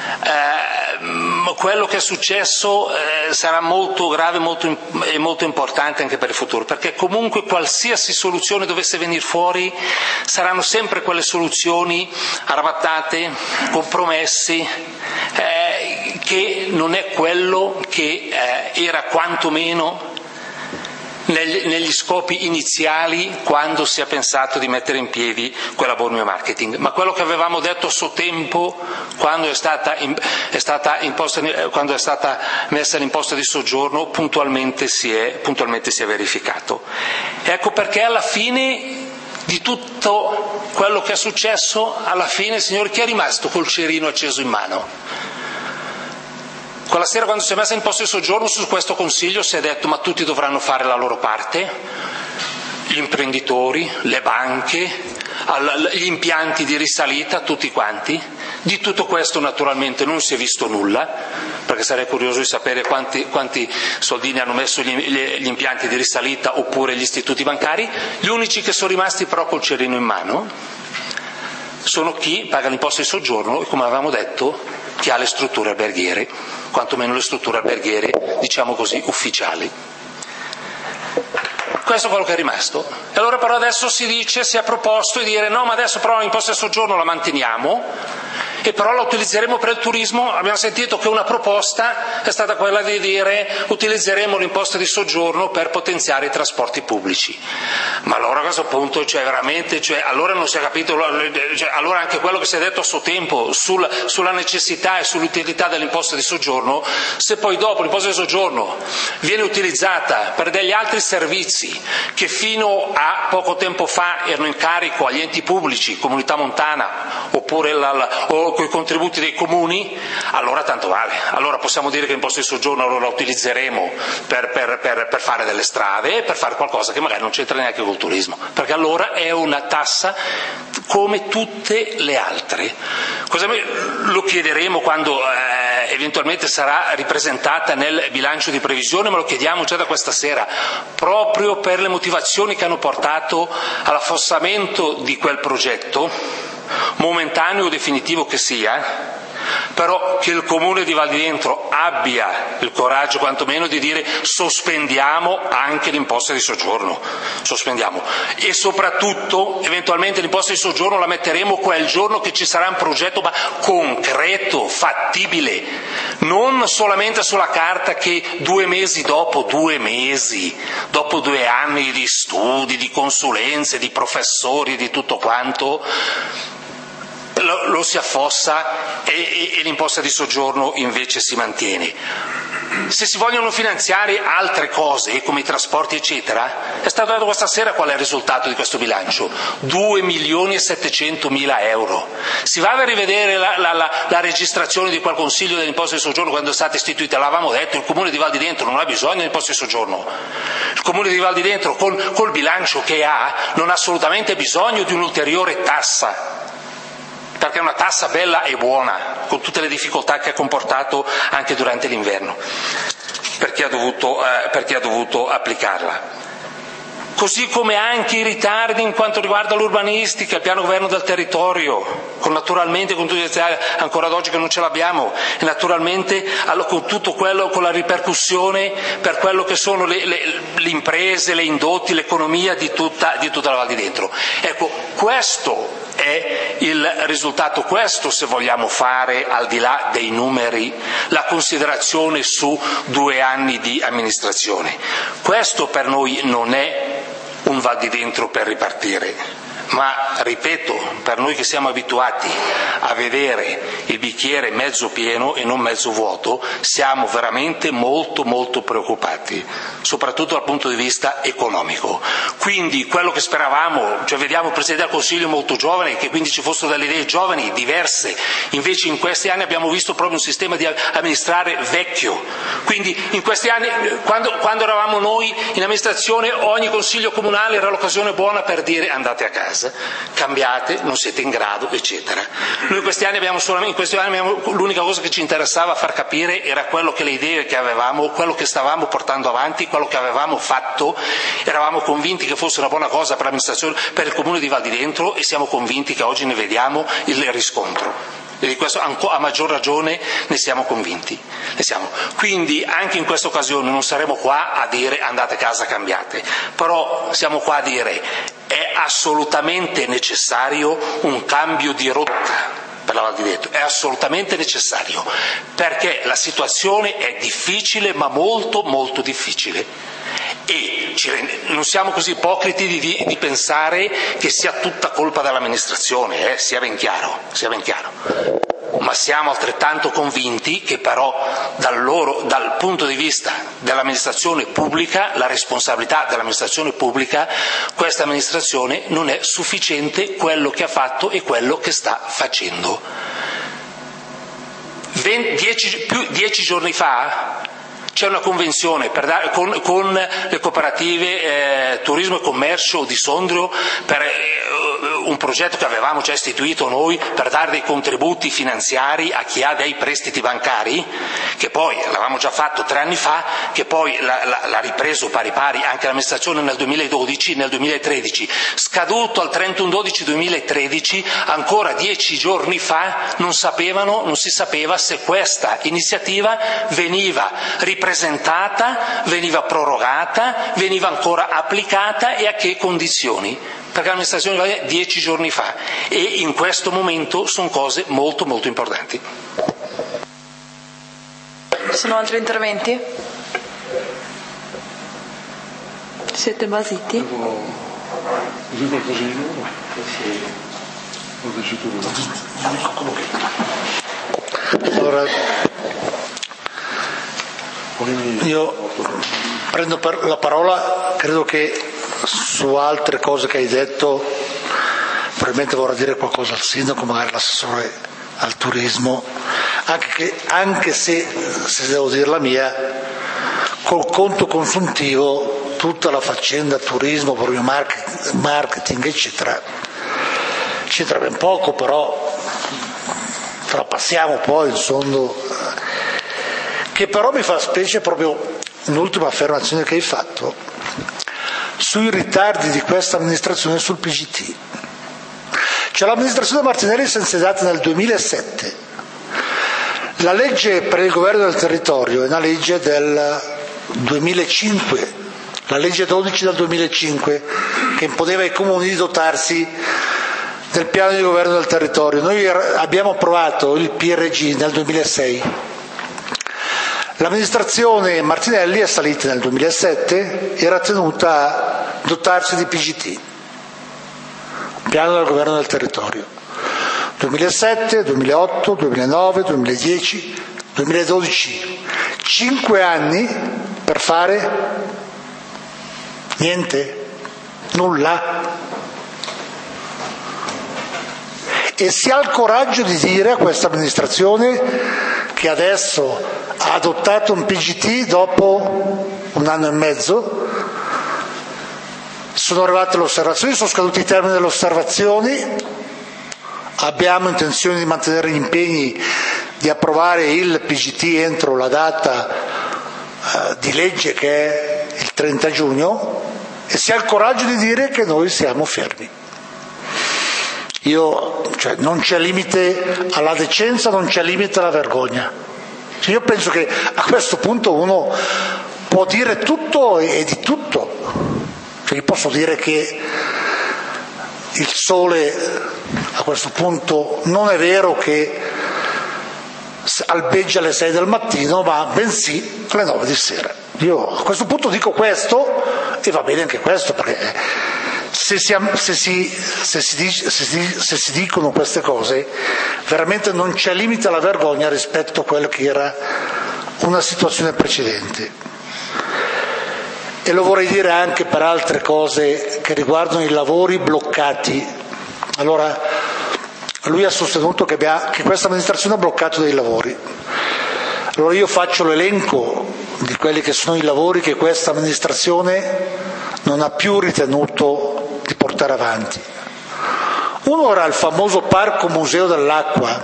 Eh, quello che è successo eh, sarà molto grave molto, e molto importante anche per il futuro, perché comunque qualsiasi soluzione dovesse venire fuori saranno sempre quelle soluzioni arrabattate, compromessi, eh, che non è quello che eh, era quantomeno negli, negli scopi iniziali quando si è pensato di mettere in piedi quella Bormio Marketing. Ma quello che avevamo detto a suo tempo, quando è stata, in, è stata, imposta, quando è stata messa l'imposta di soggiorno, puntualmente si è, puntualmente si è verificato. Ecco perché alla fine di tutto quello che è successo, alla fine, signori, chi è rimasto col cerino acceso in mano? Quella sera, quando si è messa l'imposta di soggiorno, su questo Consiglio si è detto: ma tutti dovranno fare la loro parte, gli imprenditori, le banche, gli impianti di risalita, tutti quanti. Di tutto questo naturalmente non si è visto nulla, perché sarei curioso di sapere quanti, quanti soldini hanno messo gli, gli impianti di risalita oppure gli istituti bancari. Gli unici che sono rimasti però col cerino in mano sono chi paga l'imposta di soggiorno e, come avevamo detto, chi ha le strutture alberghiere, quantomeno le strutture alberghiere, diciamo così, ufficiali. Questo è quello che è rimasto. E allora però adesso si dice, si è proposto di dire no, ma adesso però l'imposta di soggiorno la manteniamo e però la utilizzeremo per il turismo. Abbiamo sentito che una proposta è stata quella di dire utilizzeremo l'imposta di soggiorno per potenziare i trasporti pubblici. Ma allora a questo punto, cioè veramente, cioè, allora non si è capito, cioè, allora anche quello che si è detto a suo tempo sul, sulla necessità e sull'utilità dell'imposta di soggiorno, se poi dopo l'imposta di soggiorno viene utilizzata per degli altri servizi che fino a poco tempo fa erano in carico agli enti pubblici, comunità montana oppure la, la, o con i contributi dei comuni, allora tanto vale. Allora possiamo dire che l'imposta di soggiorno allora la utilizzeremo per, per, per, per fare delle strade e per fare qualcosa che magari non c'entra neanche col turismo, perché allora è una tassa come tutte le altre. Cosa lo chiederemo quando eh, eventualmente sarà ripresentata nel bilancio di previsione, ma lo chiediamo già da questa sera, proprio per le motivazioni che hanno portato all'affossamento di quel progetto, momentaneo o definitivo che sia, però che il Comune di Val di Dentro abbia il coraggio quantomeno di dire sospendiamo anche l'imposta di soggiorno, sospendiamo, e soprattutto eventualmente l'imposta di soggiorno la metteremo quel giorno che ci sarà un progetto ma concreto, fattibile, non solamente sulla carta che due mesi dopo, due mesi, dopo due anni di studi, di consulenze, di professori, di tutto quanto, Lo, lo si affossa e, e, e l'imposta di soggiorno invece si mantiene. Se si vogliono finanziare altre cose come i trasporti eccetera, è stato dato questa sera qual è il risultato di questo bilancio: due milioni e settecentomila euro. Si va a rivedere la, la, la, la registrazione di quel consiglio dell'imposta di soggiorno quando è stata istituita, l'avevamo detto, il Comune di Val di Dentro non ha bisogno dell'imposta di soggiorno, il Comune di Val di Dentro col, col bilancio che ha non ha assolutamente bisogno di un'ulteriore tassa, perché è una tassa bella e buona, con tutte le difficoltà che ha comportato anche durante l'inverno, per chi ha dovuto, eh, per chi ha dovuto applicarla. Così come anche i ritardi in quanto riguarda l'urbanistica, il piano governo del territorio, con naturalmente con tutti gli ancora ad oggi che non ce l'abbiamo, e naturalmente con tutto quello, con la ripercussione per quello che sono le, le, le imprese, le indotti, l'economia di tutta, di tutta la Val di Dentro. Ecco, questo è il risultato, questo se vogliamo fare al di là dei numeri, la considerazione su due anni di amministrazione. Questo per noi non è un Val di Dentro per ripartire, ma ripeto, per noi che siamo abituati a vedere il bicchiere mezzo pieno e non mezzo vuoto, siamo veramente molto molto preoccupati, soprattutto dal punto di vista economico. Quindi quello che speravamo, cioè vediamo il Presidente del Consiglio molto giovane, che quindi ci fossero delle idee giovani, diverse, invece in questi anni abbiamo visto proprio un sistema di amministrare vecchio. Quindi in questi anni, quando, quando eravamo noi in amministrazione, ogni consiglio comunale era l'occasione buona per dire andate a casa, cambiate, non siete in grado, eccetera. Noi in questi anni abbiamo solamente, in questi anni abbiamo, l'unica cosa che ci interessava far capire era quello che le idee che avevamo, quello che stavamo portando avanti, quello che avevamo fatto, eravamo convinti che fosse una buona cosa per l'amministrazione, per il Comune di Val di Dentro, e siamo convinti che oggi ne vediamo il riscontro. E di questo a maggior ragione ne siamo convinti. Ne siamo. Quindi anche in questa occasione non saremo qua a dire andate a casa, cambiate, però siamo qua a dire è assolutamente necessario un cambio di rotta per la Val di Dentro, è assolutamente necessario, perché la situazione è difficile, ma molto molto difficile. E non siamo così ipocriti di, di, di pensare che sia tutta colpa dell'amministrazione, eh, sia ben chiaro, sia ben chiaro. Ma siamo altrettanto convinti che però dal, loro, dal punto di vista dell'amministrazione pubblica, la responsabilità dell'amministrazione pubblica, questa amministrazione non è sufficiente quello che ha fatto e quello che sta facendo. Venti, dieci, più, dieci giorni fa c'è una convenzione per dare, con, con le cooperative eh, turismo e commercio di Sondrio per eh, un progetto che avevamo già istituito noi per dare dei contributi finanziari a chi ha dei prestiti bancari, che poi l'avevamo già fatto tre anni fa, che poi l'ha, l'ha, l'ha ripreso pari pari anche l'amministrazione nel duemiladodici, nel duemilatredici, scaduto al trentuno dodici duemilatredici, ancora dieci giorni fa non sapevano, non si sapeva se questa iniziativa veniva ripresentata, veniva prorogata, veniva ancora applicata e a che condizioni, perché l'amministrazione va dieci giorni fa e in questo momento sono cose molto molto importanti. Ci sono altri interventi? Siete basiti? Allora, io prendo per la parola, credo che su altre cose che hai detto probabilmente vorrà dire qualcosa al sindaco, magari l'assessore al turismo, anche, che, anche se, se devo dire la mia, col conto consuntivo tutta la faccenda turismo, proprio marketing eccetera, c'entra ben poco, però trapassiamo poi il sondo, che però mi fa specie proprio l'ultima affermazione che hai fatto sui ritardi di questa amministrazione sul P G T. Cioè l'amministrazione Martinelli si è insediata nel duemilasette, la legge per il governo del territorio è una legge del duemilacinque, la legge dodici del duemilacinque, che imponeva ai comuni di dotarsi del piano di governo del territorio. Noi abbiamo approvato il P R G nel duemilasei. L'amministrazione Martinelli è salita nel duemilasette, era tenuta a dotarsi di P G T, piano del governo del territorio. duemilasette, duemilaotto, duemilanove, duemiladieci, duemiladodici, cinque anni per fare niente, nulla. E si ha il coraggio di dire a questa amministrazione che adesso ha adottato un P G T dopo un anno e mezzo, sono arrivate le osservazioni, sono scaduti i termini delle osservazioni, abbiamo intenzione di mantenere gli impegni di approvare il P G T entro la data uh, di legge che è il trenta giugno, e si ha il coraggio di dire che noi siamo fermi. Io, cioè, non c'è limite alla decenza, non c'è limite alla vergogna. Cioè, io penso che a questo punto uno può dire tutto e, e di tutto. Cioè, io posso dire che il sole a questo punto non è vero che albeggia alle sei del mattino, ma bensì alle nove di sera. Io a questo punto dico questo e va bene anche questo, perché se si, se si, se si, dice, se si, se si dicono queste cose veramente non c'è limite alla vergogna rispetto a quella che era una situazione precedente. E lo vorrei dire anche per altre cose che riguardano i lavori bloccati. Allora, lui ha sostenuto che, abbia, che questa amministrazione ha bloccato dei lavori. Allora io faccio l'elenco di quelli che sono i lavori che questa amministrazione non ha più ritenuto di portare avanti. Uno era il famoso parco museo dell'acqua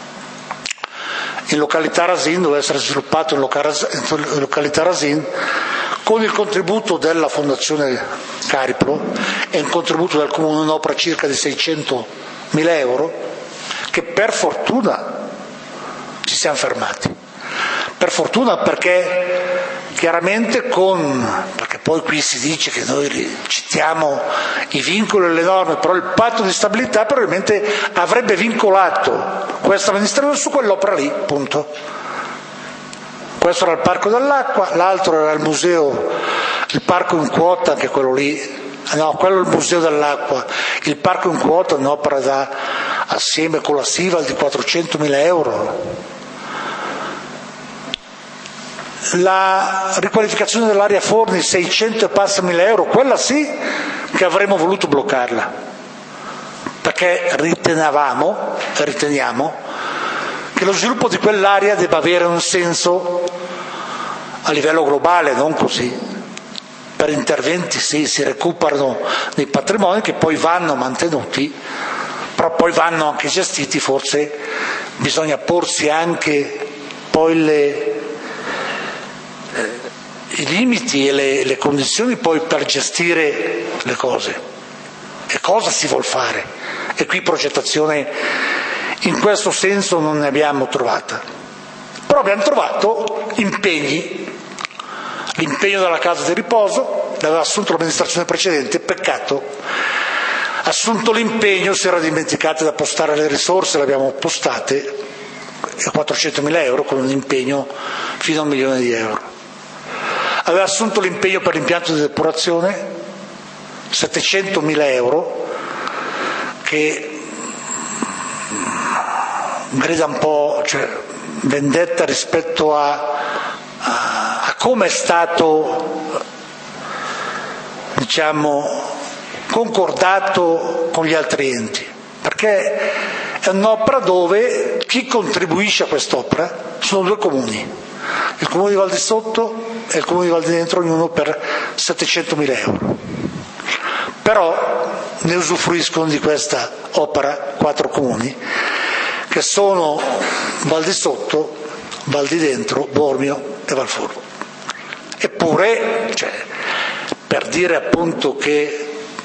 in località Rasin, doveva essere sviluppato in località Rasin con il contributo della Fondazione Cariplo e un contributo del Comune, un'opera circa di seicentomila euro, che per fortuna ci siamo fermati. Per fortuna, perché chiaramente con, perché poi qui si dice che noi citiamo i vincoli e le norme, però il patto di stabilità probabilmente avrebbe vincolato questa amministrazione su quell'opera lì, punto. Questo era il parco dell'acqua, l'altro era il museo, il parco in quota, anche quello lì, no, quello è il museo dell'acqua, il parco in quota è un'opera da, assieme con la Sival, di quattrocentomila euro. La riqualificazione dell'area Forni, seicento e passa mila euro, quella sì che avremmo voluto bloccarla, perché ritenevamo, riteniamo che lo sviluppo di quell'area debba avere un senso a livello globale, non così. Per interventi sì, si recuperano dei patrimoni che poi vanno mantenuti, però poi vanno anche gestiti, forse bisogna porsi anche poi le, eh, i limiti e le, le condizioni poi per gestire le cose. E cosa si vuol fare? E qui progettazione in questo senso non ne abbiamo trovata. Però abbiamo trovato impegni. L'impegno della casa di riposo l'aveva assunto l'amministrazione precedente, peccato. Assunto l'impegno, si era dimenticata di appostare le risorse, le abbiamo postate a quattrocentomila euro con un impegno fino a un milione di euro. Aveva assunto l'impegno per l'impianto di depurazione, settecentomila euro, che grida un po', cioè, vendetta rispetto a, a, a come è stato, diciamo, concordato con gli altri enti, perché è un'opera dove chi contribuisce a quest'opera sono due comuni, il comune di Val di Sotto e il comune di Val di Dentro, ognuno per settecentomila euro. Però ne usufruiscono di questa opera quattro comuni, che sono Val di Sotto, Val di Dentro, Bormio e Valfurvo. Eppure, cioè, per dire appunto che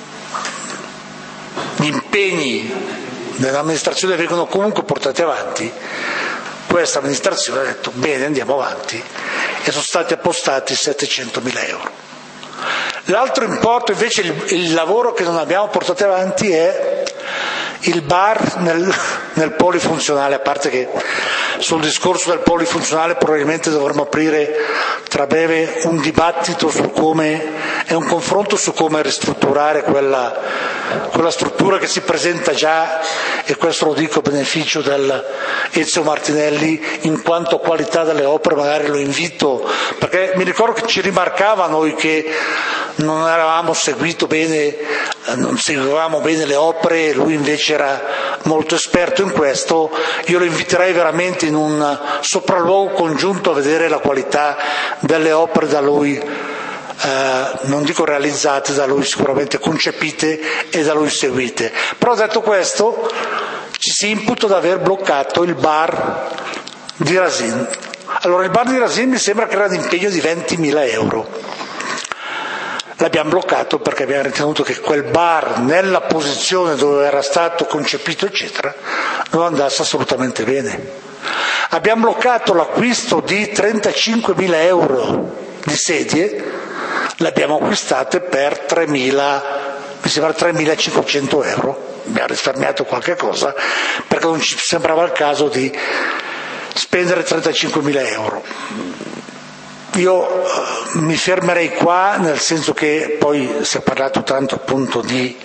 gli impegni dell'amministrazione vengono comunque portati avanti, questa amministrazione ha detto bene, andiamo avanti, e sono stati appostati settecentomila euro. L'altro importo invece, il, il lavoro che non abbiamo portato avanti, è il bar nel, nel polifunzionale, a parte che sul discorso del polifunzionale probabilmente dovremo aprire tra breve un dibattito su come, e un confronto su come ristrutturare quella, quella struttura che si presenta già, e questo lo dico a beneficio del Ezio Martinelli in quanto qualità delle opere, magari lo invito, perché mi ricordo che ci rimarcava noi che non eravamo seguito bene, non seguivamo bene le opere, lui invece era molto esperto in questo. Io lo inviterei veramente in un sopralluogo congiunto a vedere la qualità delle opere da lui, eh, non dico realizzate, da lui sicuramente concepite e da lui seguite. Però detto questo, ci si imputa di aver bloccato il bar di Rasin. Allora, il bar di Rasin mi sembra che era di impegno di ventimila euro. L'abbiamo bloccato perché abbiamo ritenuto che quel bar, nella posizione dove era stato concepito eccetera, non andasse assolutamente bene. Abbiamo bloccato l'acquisto di trentacinquemila euro di sedie, le abbiamo acquistate per tremila, mi sembra tremilacinquecento euro, abbiamo risparmiato qualche cosa perché non ci sembrava il caso di spendere trentacinquemila euro. Io eh, mi fermerei qua, nel senso che poi si è parlato tanto appunto di,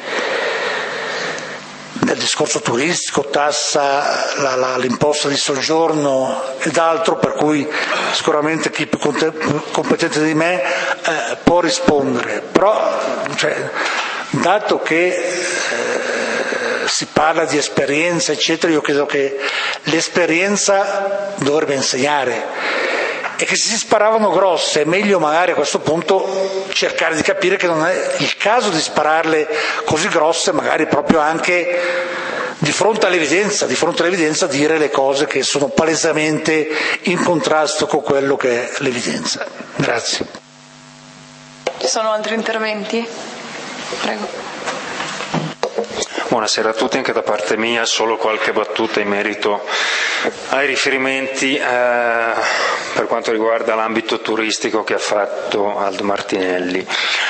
del discorso turistico, tassa, la, la, l'imposta di soggiorno ed altro, per cui sicuramente chi più competente di me eh, può rispondere. Però, cioè, dato che eh, si parla di esperienza eccetera, io credo che l'esperienza dovrebbe insegnare. E che se si sparavano grosse è meglio magari a questo punto cercare di capire che non è il caso di spararle così grosse, magari proprio anche di fronte all'evidenza, di fronte all'evidenza dire le cose che sono palesemente in contrasto con quello che è l'evidenza. Grazie. Ci sono altri interventi? Prego. Buonasera a tutti, anche da parte mia solo qualche battuta in merito ai riferimenti eh, per quanto riguarda l'ambito turistico che ha fatto Aldo Martinelli.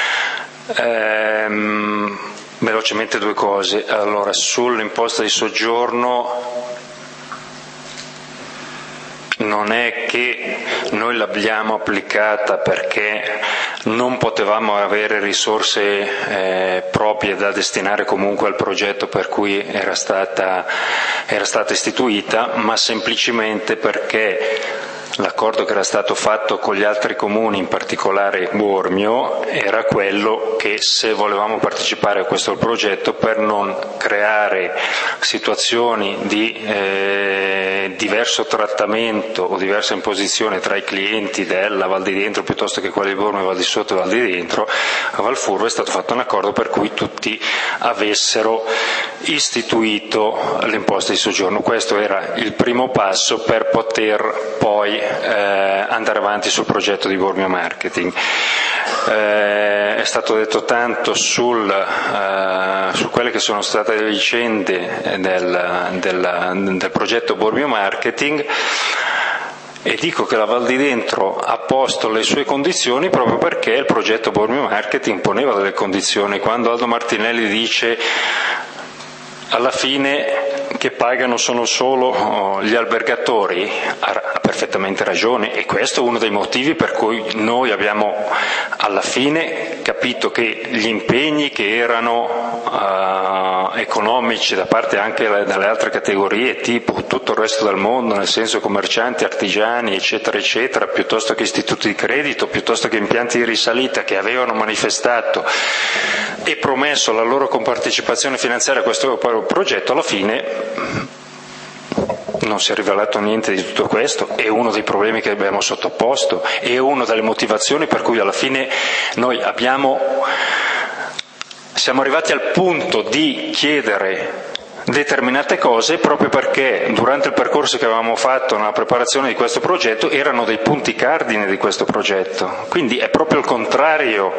Ehm, velocemente due cose. Allora, sull'imposta di soggiorno non è che noi l'abbiamo applicata perché non potevamo avere risorse eh, proprie da destinare comunque al progetto per cui era stata, era stata istituita, ma semplicemente perché l'accordo che era stato fatto con gli altri comuni, in particolare Bormio, era quello che se volevamo partecipare a questo progetto, per non creare situazioni di eh, diverso trattamento o diversa imposizione tra i clienti della Val di Dentro piuttosto che quelli di Bormio, Val di Sotto e Val di Dentro, a Valfurvo è stato fatto un accordo per cui tutti avessero istituito l'imposta di soggiorno. Questo era il primo passo per poter poi eh, andare avanti sul progetto di Bormio Marketing. Eh, è stato detto tanto sul, eh, su quelle che sono state le vicende del, del, del progetto Bormio Marketing, e dico che la Val di Dentro ha posto le sue condizioni proprio perché il progetto Bormio Marketing poneva delle condizioni. Quando Aldo Martinelli dice alla fine che pagano sono solo gli albergatori, ha perfettamente ragione, e questo è uno dei motivi per cui noi abbiamo alla fine capito che gli impegni che erano uh, economici da parte anche dalle altre categorie, tipo tutto il resto del mondo, nel senso commercianti, artigiani, eccetera, eccetera, piuttosto che istituti di credito, piuttosto che impianti di risalita che avevano manifestato e promesso la loro compartecipazione finanziaria a questo progetto, alla fine non si è rivelato niente di tutto questo. È uno dei problemi che abbiamo sottoposto, è una delle motivazioni per cui alla fine noi abbiamo, siamo arrivati al punto di chiedere determinate cose proprio perché durante il percorso che avevamo fatto nella preparazione di questo progetto erano dei punti cardine di questo progetto. Quindi è proprio il contrario,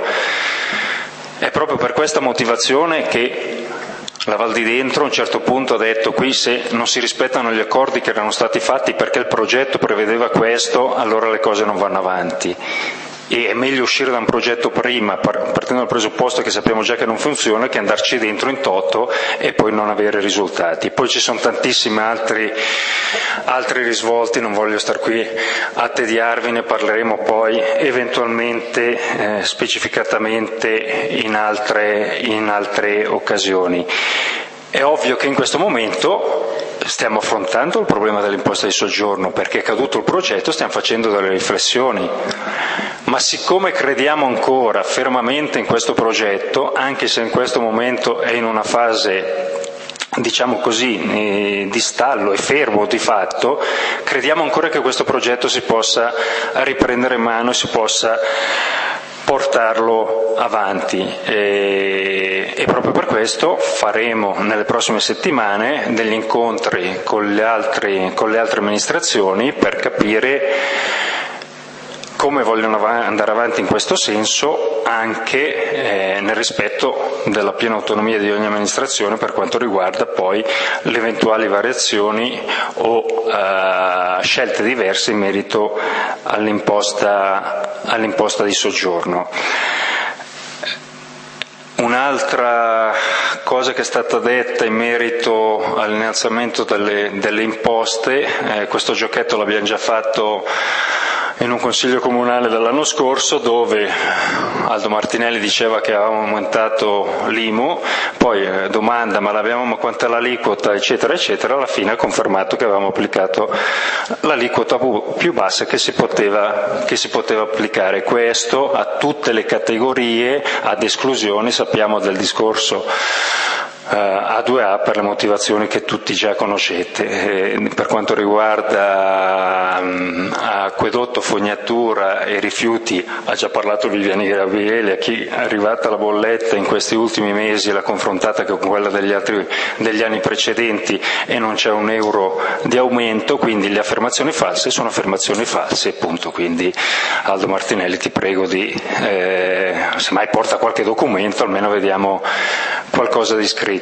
è proprio per questa motivazione che la Val di Dentro a un certo punto ha detto: qui se non si rispettano gli accordi che erano stati fatti perché il progetto prevedeva questo, allora le cose non vanno avanti. E è meglio uscire da un progetto prima, partendo dal presupposto che sappiamo già che non funziona, che andarci dentro in toto e poi non avere risultati. Poi ci sono tantissimi altri, altri risvolti, non voglio star qui a tediarvi, ne parleremo poi eventualmente eh, specificatamente in altre, in altre occasioni. È ovvio che in questo momento stiamo affrontando il problema dell'imposta di soggiorno, perché è caduto il progetto, stiamo facendo delle riflessioni, ma siccome crediamo ancora fermamente in questo progetto, anche se in questo momento è in una fase, diciamo così, di stallo e fermo di fatto, crediamo ancora che questo progetto si possa riprendere in mano e si possa portarlo avanti, e, e proprio per questo faremo nelle prossime settimane degli incontri con le altri, con le altre amministrazioni per capire come vogliono andare avanti in questo senso, anche eh, nel rispetto della piena autonomia di ogni amministrazione per quanto riguarda poi le eventuali variazioni o eh, scelte diverse in merito all'imposta, all'imposta di soggiorno. Un'altra cosa che è stata detta in merito all'innalzamento delle, delle imposte, eh, questo giochetto l'abbiamo già fatto in un consiglio comunale dell'anno scorso, dove Aldo Martinelli diceva che avevamo aumentato l'I M U, poi eh, domanda ma l'abbiamo, ma quant'è l'aliquota, eccetera eccetera, alla fine ha confermato che avevamo applicato l'aliquota più bassa che si poteva, che si poteva applicare, questo a tutte le categorie ad esclusione, sappiamo, del discorso A due A per le motivazioni che tutti già conoscete. E per quanto riguarda um, acquedotto, fognatura e rifiuti ha già parlato Viviani Gabriele. A chi è arrivata la bolletta in questi ultimi mesi l'ha confrontata con quella degli, altri, degli anni precedenti e non c'è un euro di aumento, quindi le affermazioni false sono affermazioni false, appunto. Quindi Aldo Martinelli, ti prego di, eh, se mai porta qualche documento, almeno vediamo qualcosa di scritto.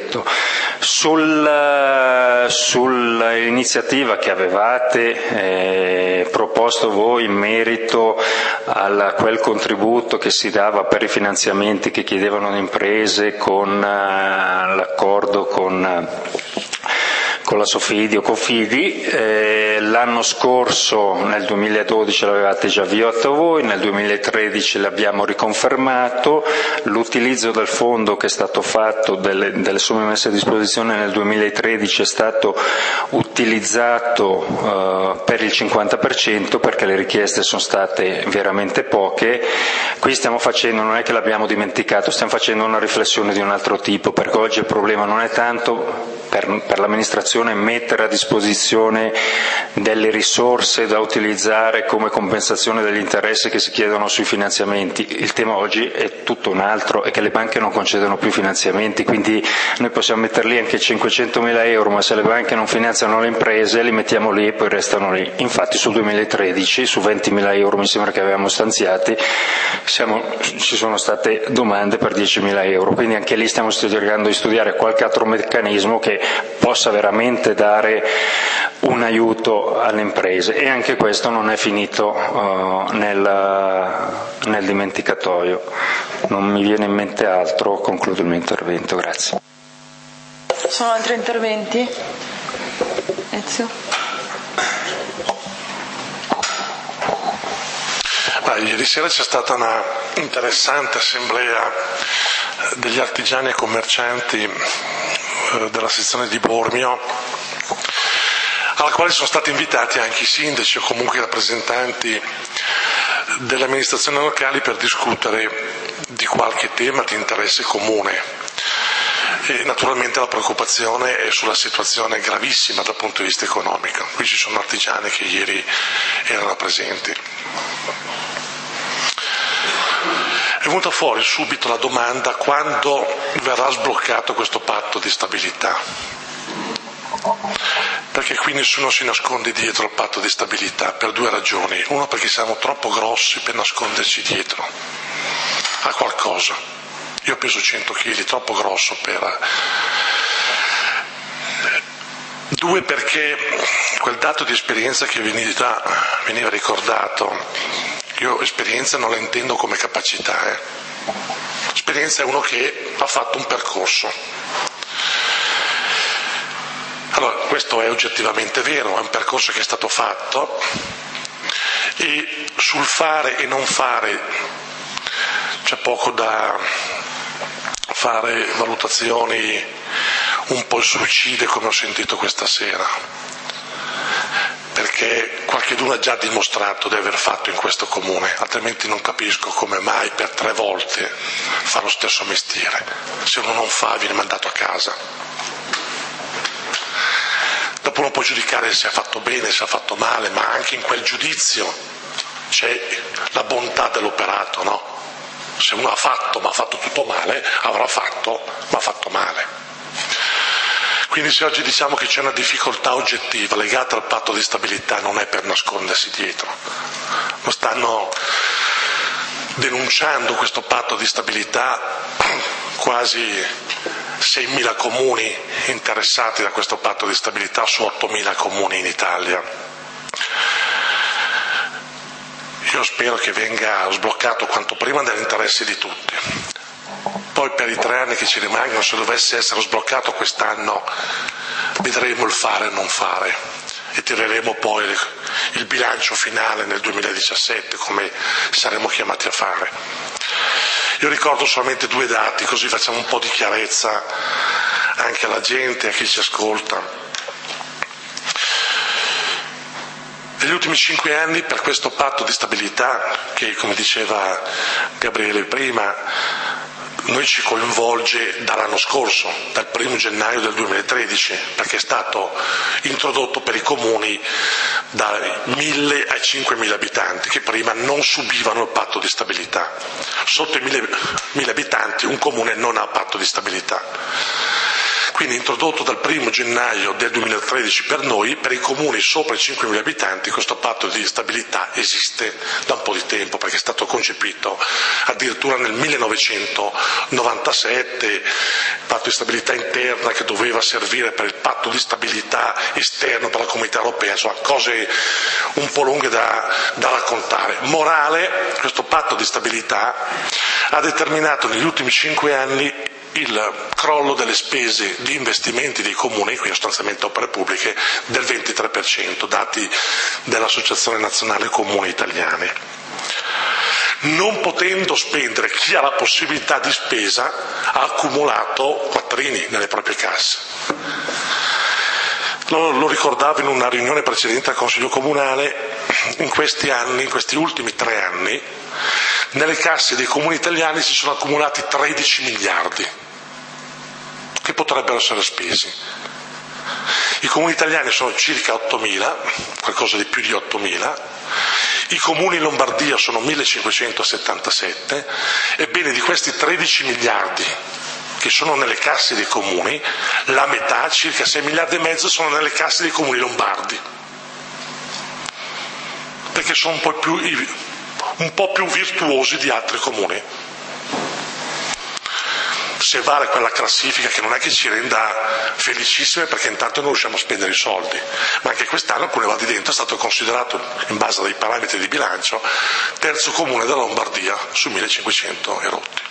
Sul, sull'iniziativa che avevate eh, proposto voi in merito a quel contributo che si dava per i finanziamenti che chiedevano le imprese con uh, l'accordo con, uh, con la Sofidi o Cofidi. Eh, l'anno scorso, nel duemiladodici, l'avevate già avviato voi, nel duemilatredici l'abbiamo riconfermato. L'utilizzo del fondo che è stato fatto, delle, delle somme messe a disposizione nel duemilatredici, è stato utilizzato eh, per il cinquanta per cento, perché le richieste sono state veramente poche. Qui stiamo facendo, non è che l'abbiamo dimenticato, stiamo facendo una riflessione di un altro tipo, perché oggi il problema non è tanto per, per l'amministrazione mettere a disposizione delle risorse da utilizzare come compensazione degli interessi che si chiedono sui finanziamenti. Il tema oggi è tutto un altro, è che le banche non concedono più finanziamenti, quindi noi possiamo mettere lì anche cinquecentomila euro, ma se le banche non finanziano le imprese li mettiamo lì e poi restano lì. Infatti sul duemilatredici, su ventimila euro mi sembra che avevamo stanziati, siamo, ci sono state domande per diecimila euro, quindi anche lì stiamo cercando di studiare qualche altro meccanismo che possa veramente dare un aiuto alle imprese, e anche questo non è finito uh, nel, nel dimenticatoio. Non mi viene in mente altro, concludo il mio intervento, grazie. Sono altri interventi? Ezio? Ah, ieri sera c'è stata una interessante assemblea degli artigiani e commercianti eh, della sezione di Bormio, alla quale sono stati invitati anche i sindaci o comunque i rappresentanti delle amministrazioni locali per discutere di qualche tema di interesse comune. E naturalmente la preoccupazione è sulla situazione gravissima dal punto di vista economico. Qui ci sono artigiani che ieri erano presenti. È venuta fuori subito la domanda: quando verrà sbloccato questo patto di stabilità? Perché qui nessuno si nasconde dietro al patto di stabilità, per due ragioni. Uno, perché siamo troppo grossi per nasconderci dietro a qualcosa. Io peso cento chili, troppo grosso per... Due, perché quel dato di esperienza che veniva, veniva ricordato, io esperienza non la intendo come capacità, eh. Esperienza è uno che ha fatto un percorso. Allora, questo è oggettivamente vero, è un percorso che è stato fatto, e sul fare e non fare c'è poco da fare valutazioni un po' suicide, come ho sentito questa sera, perché qualcheduno ha già dimostrato di aver fatto in questo comune, altrimenti non capisco come mai per tre volte fa lo stesso mestiere. Se uno non fa viene mandato a casa. Dopo uno può giudicare se ha fatto bene, se ha fatto male, ma anche in quel giudizio c'è la bontà dell'operato, no? Se uno ha fatto ma ha fatto tutto male, avrà fatto ma ha fatto male. Quindi se oggi diciamo che c'è una difficoltà oggettiva legata al patto di stabilità, non è per nascondersi dietro. Lo stanno denunciando questo patto di stabilità quasi seimila comuni interessati da questo patto di stabilità su ottomila comuni in Italia. Io spero che venga sbloccato quanto prima nell'interesse di tutti. Poi per i tre anni che ci rimangono, se dovesse essere sbloccato quest'anno, vedremo il fare e non fare e tireremo poi il bilancio finale nel duemiladiciassette, come saremo chiamati a fare. Io ricordo solamente due dati, così facciamo un po' di chiarezza anche alla gente, a chi ci ascolta. Negli ultimi cinque anni, per questo patto di stabilità, che come diceva Gabriele prima, noi ci coinvolge dall'anno scorso, dal primo gennaio del duemilatredici, perché è stato introdotto per i comuni dai mille ai cinquemila abitanti, che prima non subivano il patto di stabilità. Sotto i mille abitanti un comune non ha patto di stabilità. Quindi introdotto dal primo gennaio del duemilatredici per noi, per i comuni sopra i cinquemila abitanti questo patto di stabilità esiste da un po' di tempo, perché è stato concepito addirittura nel millenovecentonovantasette, patto di stabilità interna che doveva servire per il patto di stabilità esterno per la Comunità Europea, insomma cose un po' lunghe da, da raccontare. Morale, questo patto di stabilità ha determinato negli ultimi cinque anni il crollo delle spese di gli investimenti dei comuni, quindi sostanzialmente opere pubbliche, del ventitré per cento, dati dall'Associazione Nazionale Comuni Italiani. Non potendo spendere, chi ha la possibilità di spesa ha accumulato quattrini nelle proprie casse. Lo, lo ricordavo in una riunione precedente al Consiglio Comunale, in questi anni, in questi ultimi tre anni, nelle casse dei comuni italiani si sono accumulati tredici miliardi che potrebbero essere spesi. I comuni italiani sono circa ottomila, qualcosa di più di ottomila, i comuni in Lombardia sono millecinquecentosettantasette, ebbene di questi tredici miliardi che sono nelle casse dei comuni, la metà, circa sei miliardi e mezzo, sono nelle casse dei comuni lombardi, perché sono un po' più, un po' più virtuosi di altri comuni. Se vale quella classifica, che non è che ci renda felicissime, perché intanto non riusciamo a spendere i soldi, ma anche quest'anno il Comune Val di Dentro è stato considerato, in base ai parametri di bilancio, terzo comune della Lombardia su millecinquecento e rotti.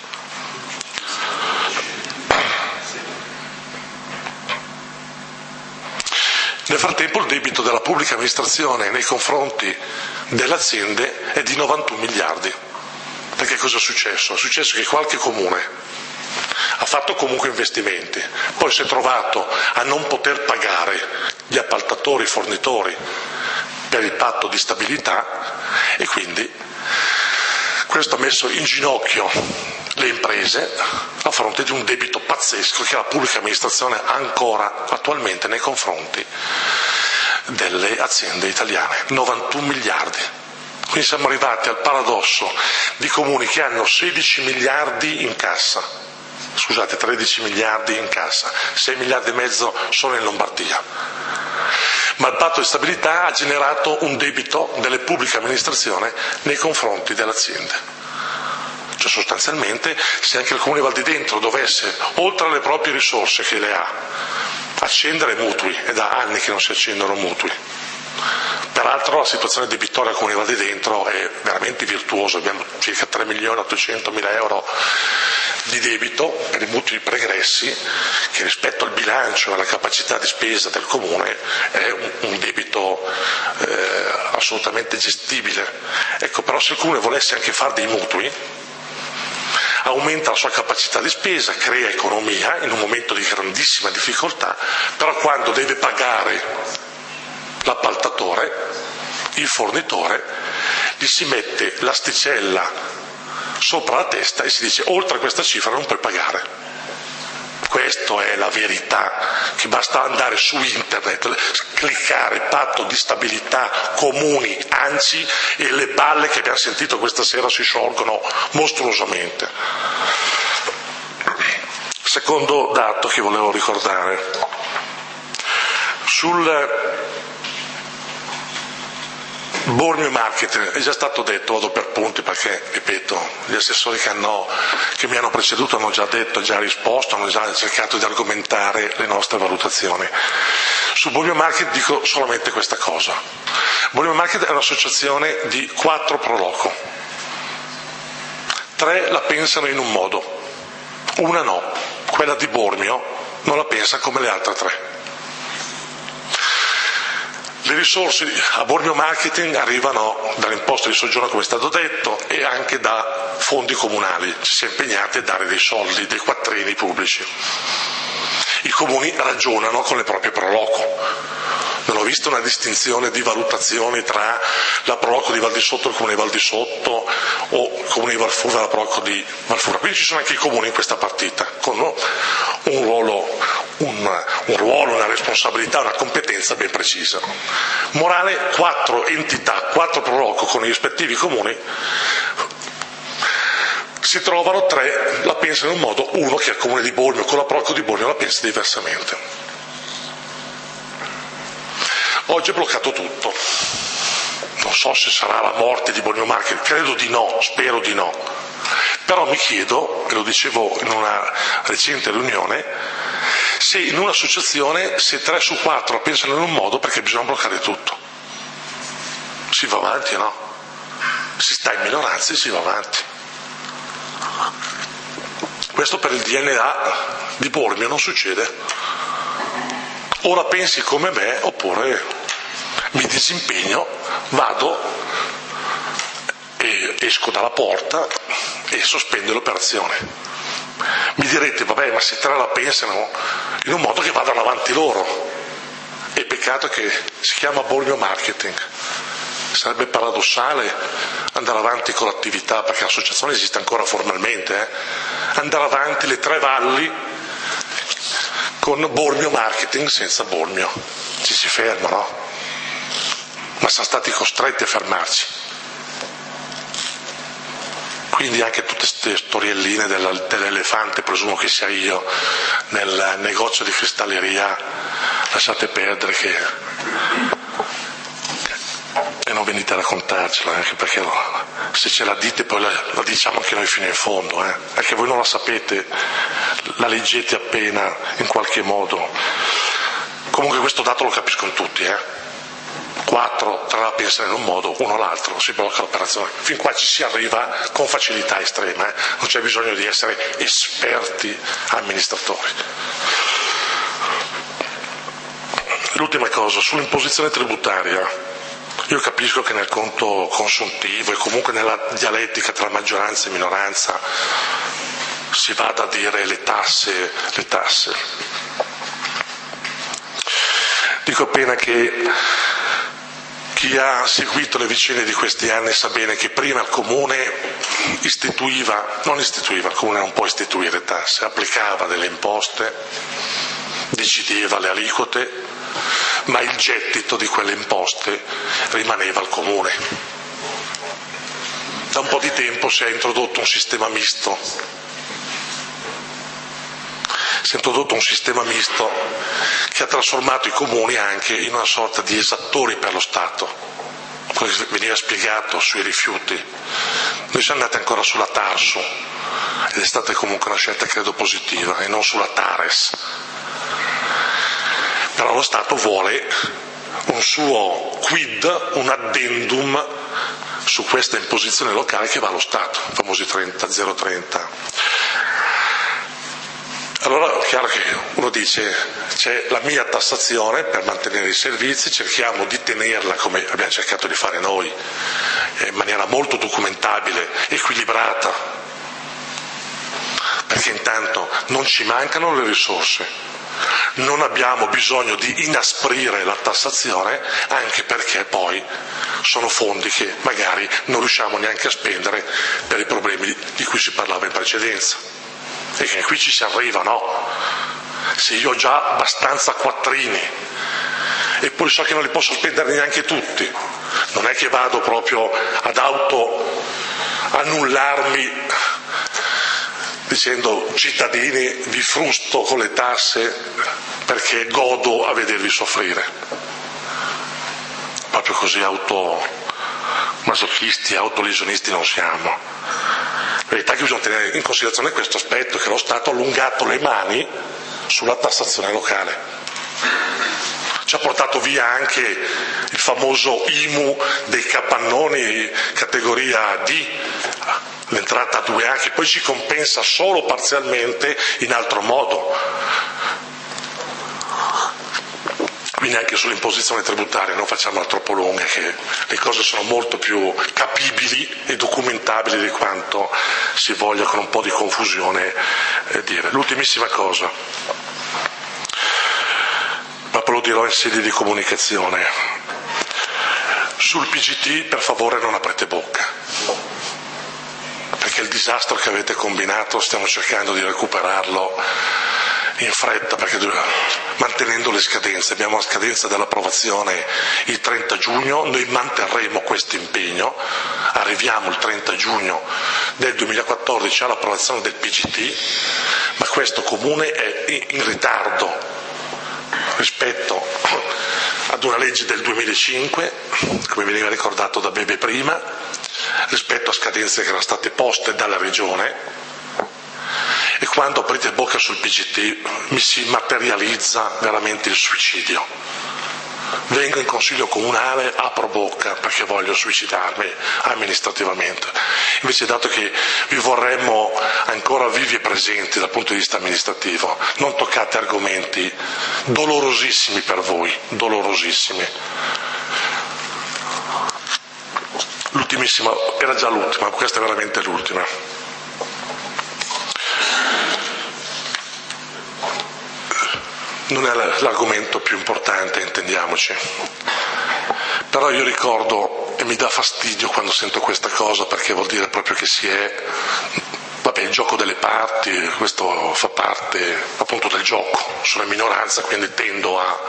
Nel frattempo il debito della pubblica amministrazione nei confronti delle aziende è di novantuno miliardi. Perché cosa è successo? È successo che qualche comune ha fatto comunque investimenti, poi si è trovato a non poter pagare gli appaltatori, i fornitori per il patto di stabilità, e quindi questo ha messo in ginocchio le imprese a fronte di un debito pazzesco che la pubblica amministrazione ha ancora attualmente nei confronti delle aziende italiane, novantuno miliardi. Quindi siamo arrivati al paradosso di comuni che hanno sedici miliardi in cassa, scusate, tredici miliardi in cassa, sei miliardi e mezzo solo in Lombardia. Ma il patto di stabilità ha generato un debito delle pubbliche amministrazioni nei confronti delle aziende. Cioè sostanzialmente, se anche il Comune Val di Dentro dovesse, oltre alle proprie risorse che le ha, accendere mutui, è da anni che non si accendono mutui. Peraltro la situazione debitoria al Comune Val di Dentro è veramente virtuosa, abbiamo circa tre milioni ottocentomila euro di debito per i mutui pregressi, che rispetto al bilancio e alla capacità di spesa del Comune è un, un debito eh, assolutamente gestibile. Ecco, però se il Comune volesse anche fare dei mutui, aumenta la sua capacità di spesa, crea economia in un momento di grandissima difficoltà, però quando deve pagare l'appaltatore, il fornitore, gli si mette l'asticella sopra la testa e si dice: oltre a questa cifra non puoi pagare. Questa è la verità, che basta andare su internet, cliccare patto di stabilità, comuni, A N C I, e le balle che abbiamo sentito questa sera si sciolgono mostruosamente. Secondo dato che volevo ricordare, sul Bormio Marketing è già stato detto, vado per punti perché, ripeto, gli assessori che, hanno, che mi hanno preceduto hanno già detto, già risposto, hanno già cercato di argomentare le nostre valutazioni. Su Bormio Marketing dico solamente questa cosa. Bormio Marketing è un'associazione di quattro pro loco. Tre la pensano in un modo, una no, quella di Bormio non la pensa come le altre tre. Le risorse a Bormio Marketing arrivano dall'imposta di soggiorno, come è stato detto, e anche da fondi comunali. Ci si è impegnati a dare dei soldi, dei quattrini pubblici. I comuni ragionano con le proprie pro loco. Non ho visto una distinzione di valutazioni tra la pro loco di Val di Sotto e il comune di Val di Sotto, o il comune di Valfura e la pro loco di Valfura. Quindi ci sono anche i comuni in questa partita, con un ruolo, un, un ruolo, una responsabilità, una competenza ben precisa. Morale: quattro entità, quattro pro loco con i rispettivi comuni si trovano, tre la pensano in un modo, uno che è il comune di Bormio con la pro loco di Bormio la pensa diversamente. Oggi è bloccato tutto. Non so se sarà la morte di Bormio Marketing, credo di no, spero di no. Però mi chiedo, e lo dicevo in una recente riunione, se in un'associazione, se tre su quattro pensano in un modo, perché bisogna bloccare tutto. Si va avanti, no? Si sta in minoranza e si va avanti. Questo per il D N A di Bormio non succede. o la pensi come me oppure mi disimpegno, vado e esco dalla porta e sospendo l'operazione. Mi direte, vabbè, ma se tre la pensano in un modo che vadano avanti loro. E peccato che si chiama Bormio Marketing. Sarebbe paradossale andare avanti con l'attività, perché l'associazione esiste ancora formalmente, eh? andare avanti le tre valli con Bormio Marketing senza Bormio. Ci si ferma, no? Ma siamo stati costretti a fermarci. Quindi anche tutte queste storielline della, dell'elefante, presumo che sia io, nel negozio di cristalleria, lasciate perdere che... e non venite a raccontarcela, anche perché se ce la dite poi la, la diciamo anche noi fino in fondo, eh? Anche voi non la sapete, la leggete appena in qualche modo. Comunque questo dato lo capiscono tutti, eh? Quattro, tre la pensano in un modo, uno l'altro, si blocca l'operazione. Fin qua ci si arriva con facilità estrema, eh? Non c'è bisogno di essere esperti amministratori. L'ultima cosa, sull'imposizione tributaria. Io capisco che nel conto consuntivo e comunque nella dialettica tra maggioranza e minoranza si vada a dire le tasse, le tasse. Dico appena che chi ha seguito le vicende di questi anni sa bene che prima il Comune istituiva, non istituiva, il Comune non può istituire tasse, applicava delle imposte, decideva le aliquote, ma il gettito di quelle imposte rimaneva al Comune. Da un po' di tempo si è introdotto un sistema misto. Si è introdotto un sistema misto che ha trasformato i comuni anche in una sorta di esattori per lo Stato. Come veniva spiegato sui rifiuti. Noi siamo andati ancora sulla Tarsu ed è stata comunque una scelta credo positiva e non sulla Tares. Però lo Stato vuole un suo quid, un addendum su questa imposizione locale che va allo Stato, i famosi trenta zero trenta. Allora è chiaro che uno dice c'è la mia tassazione per mantenere i servizi, cerchiamo di tenerla come abbiamo cercato di fare noi, in maniera molto documentabile, equilibrata, perché intanto non ci mancano le risorse, non abbiamo bisogno di inasprire la tassazione, anche perché poi sono fondi che magari non riusciamo neanche a spendere per i problemi di cui si parlava in precedenza. E che qui ci si arriva, no? Se io ho già abbastanza quattrini e poi so che non li posso spendere neanche tutti, non è che vado proprio ad auto annullarmi dicendo cittadini vi frusto con le tasse perché godo a vedervi soffrire. Proprio così automasochisti, autolesionisti non siamo. La verità è che bisogna tenere in considerazione questo aspetto, che lo Stato ha allungato le mani sulla tassazione locale. Ci ha portato via anche il famoso I M U dei capannoni categoria D, l'entrata a due A, che poi ci compensa solo parzialmente in altro modo. Quindi anche sull'imposizione tributaria non facciamola troppo lunga, che le cose sono molto più capibili e documentabili di quanto si voglia con un po' di confusione eh, dire. L'ultimissima cosa, ma poi lo dirò in sede di comunicazione, sul P G T per favore non aprite bocca, perché il disastro che avete combinato stiamo cercando di recuperarlo in fretta, perché mantenendo le scadenze, abbiamo la scadenza dell'approvazione il trenta giugno, noi manterremo questo impegno, arriviamo il trenta giugno del duemilaquattordici all'approvazione del P G T, ma questo comune è in ritardo rispetto ad una legge del duemilacinque, come veniva ricordato da Bebe prima, rispetto a scadenze che erano state poste dalla Regione. E quando aprite bocca sul P G T mi si materializza veramente il suicidio. vengo in consiglio comunale, apro bocca perché voglio suicidarmi amministrativamente. Invece, dato che vi vorremmo ancora vivi e presenti dal punto di vista amministrativo, non toccate argomenti dolorosissimi per voi, dolorosissimi. L'ultimissima, era già l'ultima, questa è veramente l'ultima. Non è l'argomento più importante, intendiamoci. Però io ricordo, e mi dà fastidio quando sento questa cosa, perché vuol dire proprio che si è, vabbè, il gioco delle parti, questo fa parte appunto del gioco, sono in minoranza, quindi tendo a...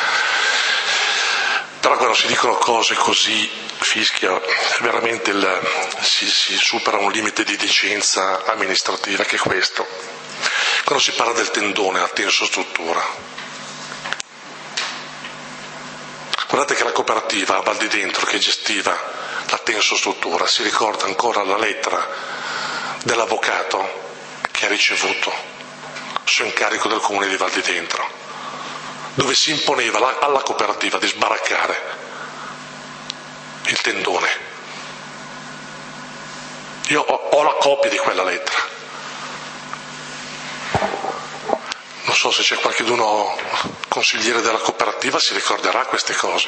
Però quando si dicono cose così fischia, veramente il, si, si supera un limite di decenza amministrativa che è questo. Quando si parla del tendone, la tensostruttura, guardate che la cooperativa a Val di Dentro che gestiva la tensostruttura si ricorda ancora la lettera dell'avvocato che ha ricevuto su incarico del comune di Val di Dentro, dove si imponeva alla cooperativa di sbaraccare il tendone. Io ho, ho la copia di quella lettera. Non so se c'è qualcuno consigliere della cooperativa si ricorderà queste cose.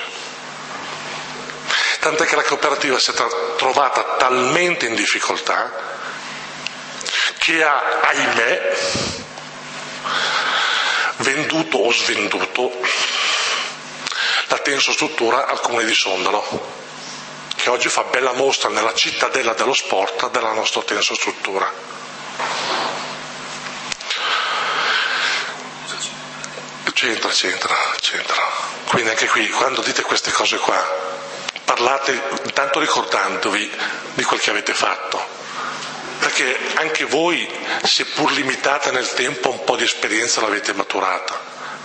Tant'è che la cooperativa si è trovata talmente in difficoltà che ha, ahimè, venduto o svenduto la tensostruttura al comune di Sondalo, che oggi fa bella mostra nella cittadella dello sport della nostra tensostruttura. C'entra, c'entra, c'entra. Quindi anche qui, quando dite queste cose qua, parlate intanto ricordandovi di quel che avete fatto, perché anche voi, seppur limitata nel tempo, un po' di esperienza l'avete maturata.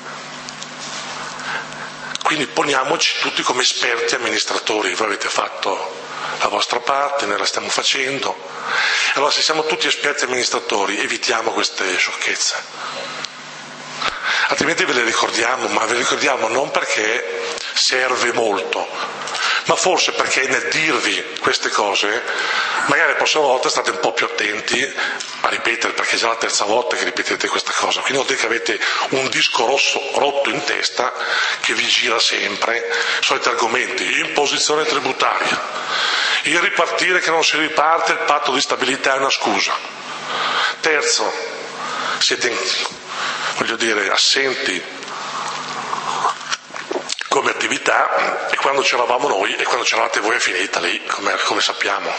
Quindi poniamoci tutti come esperti amministratori, voi avete fatto la vostra parte, noi la stiamo facendo. Allora, se siamo tutti esperti amministratori, evitiamo queste sciocchezze. Altrimenti ve le ricordiamo, ma ve le ricordiamo non perché serve molto, ma forse perché nel dirvi queste cose, magari la prossima volta state un po' più attenti a ripetere, perché è già la terza volta che ripetete questa cosa, quindi vuol dire che avete un disco rosso rotto in testa che vi gira sempre, soliti argomenti, imposizione tributaria, il ripartire che non si riparte, il patto di stabilità è una scusa. Terzo, siete in... voglio dire, assenti come attività, e quando c'eravamo noi e quando c'eravate voi è finita lì, come, come sappiamo.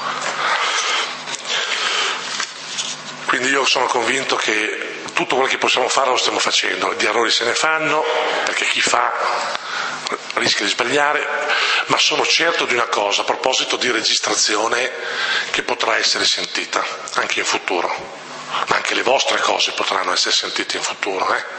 Quindi io sono convinto che tutto quello che possiamo fare lo stiamo facendo, di errori se ne fanno, perché chi fa rischia di sbagliare, ma sono certo di una cosa, a proposito di registrazione, che potrà essere sentita anche in futuro. Ma anche le vostre cose potranno essere sentite in futuro, eh?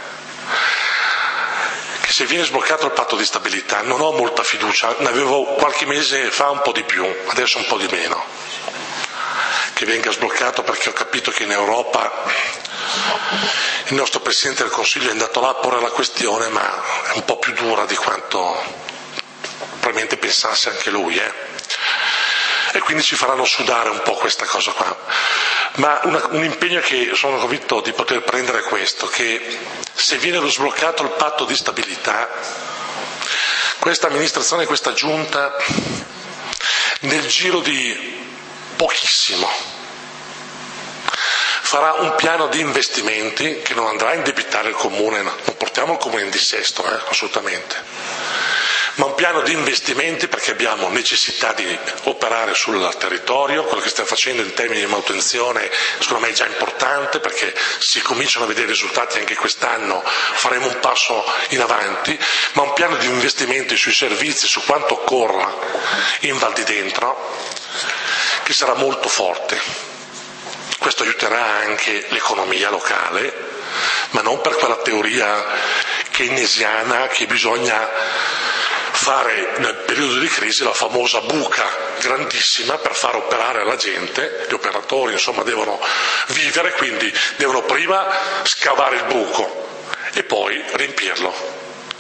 Che se viene sbloccato il patto di stabilità, non ho molta fiducia, ne avevo qualche mese fa un po' di più, adesso un po' di meno, che venga sbloccato, perché ho capito che in Europa il nostro Presidente del Consiglio è andato là a porre la questione, ma è un po' più dura di quanto probabilmente pensasse anche lui, eh? E quindi ci faranno sudare un po' questa cosa qua. Ma una, un impegno che sono convinto di poter prendere è questo, che se viene sbloccato il patto di stabilità, questa amministrazione, questa giunta, nel giro di pochissimo, farà un piano di investimenti che non andrà a indebitare il comune, non portiamo il comune in dissesto, eh, assolutamente, ma un piano di investimenti perché abbiamo necessità di operare sul territorio. Quello che stiamo facendo in termini di manutenzione secondo me è già importante, perché si cominciano a vedere risultati anche quest'anno, faremo un passo in avanti, ma un piano di investimenti sui servizi, su quanto occorra in Val di Dentro, che sarà molto forte. Questo aiuterà anche l'economia locale, ma non per quella teoria keynesiana che bisogna fare nel periodo di crisi la famosa buca grandissima per far operare la gente. Gli operatori insomma devono vivere, quindi devono prima scavare il buco e poi riempirlo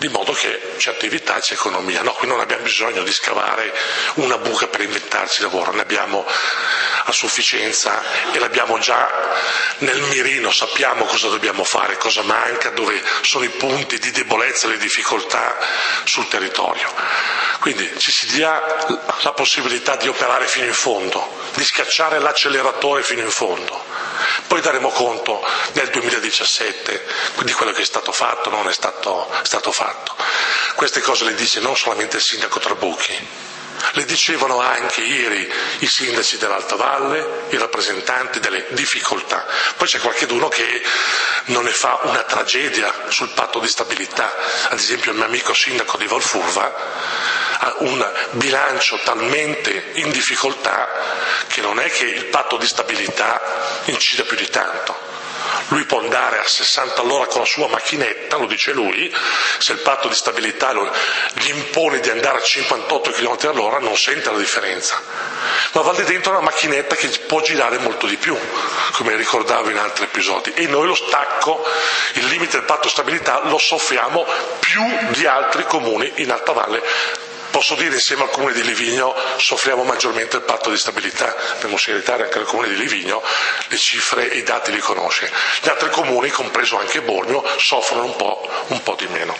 di modo che c'è attività, c'è economia. No, qui non abbiamo bisogno di scavare una buca per inventarci lavoro, ne abbiamo a sufficienza e l'abbiamo già nel mirino, sappiamo cosa dobbiamo fare, cosa manca, dove sono i punti di debolezza e le difficoltà sul territorio. Quindi ci si dia la possibilità di operare fino in fondo, di schiacciare l'acceleratore fino in fondo. Poi daremo conto nel duemiladiciassette di quello che è stato fatto, non è stato, stato fatto. Queste cose le dice non solamente il sindaco Trabucchi, le dicevano anche ieri i sindaci dell'Alta Valle, i rappresentanti delle difficoltà. Poi c'è qualcuno che non ne fa una tragedia sul patto di stabilità. Ad esempio il mio amico sindaco di Valfurva ha un bilancio talmente in difficoltà che non è che il patto di stabilità incida più di tanto. Lui può andare a sessanta all'ora con la sua macchinetta, lo dice lui, se il patto di stabilità lo, gli impone di andare a cinquantotto chilometri all'ora non sente la differenza. Ma va lì dentro una macchinetta che può girare molto di più, come ricordavo in altri episodi, e noi lo stacco, il limite del patto di stabilità lo soffriamo più di altri comuni in Alta Valle. Posso dire insieme al comune di Livigno soffriamo maggiormente il patto di stabilità, per non segretario anche al comune di Livigno, le cifre e i dati li conosce. Gli altri comuni, compreso anche Bormio, soffrono un po', un po' di meno.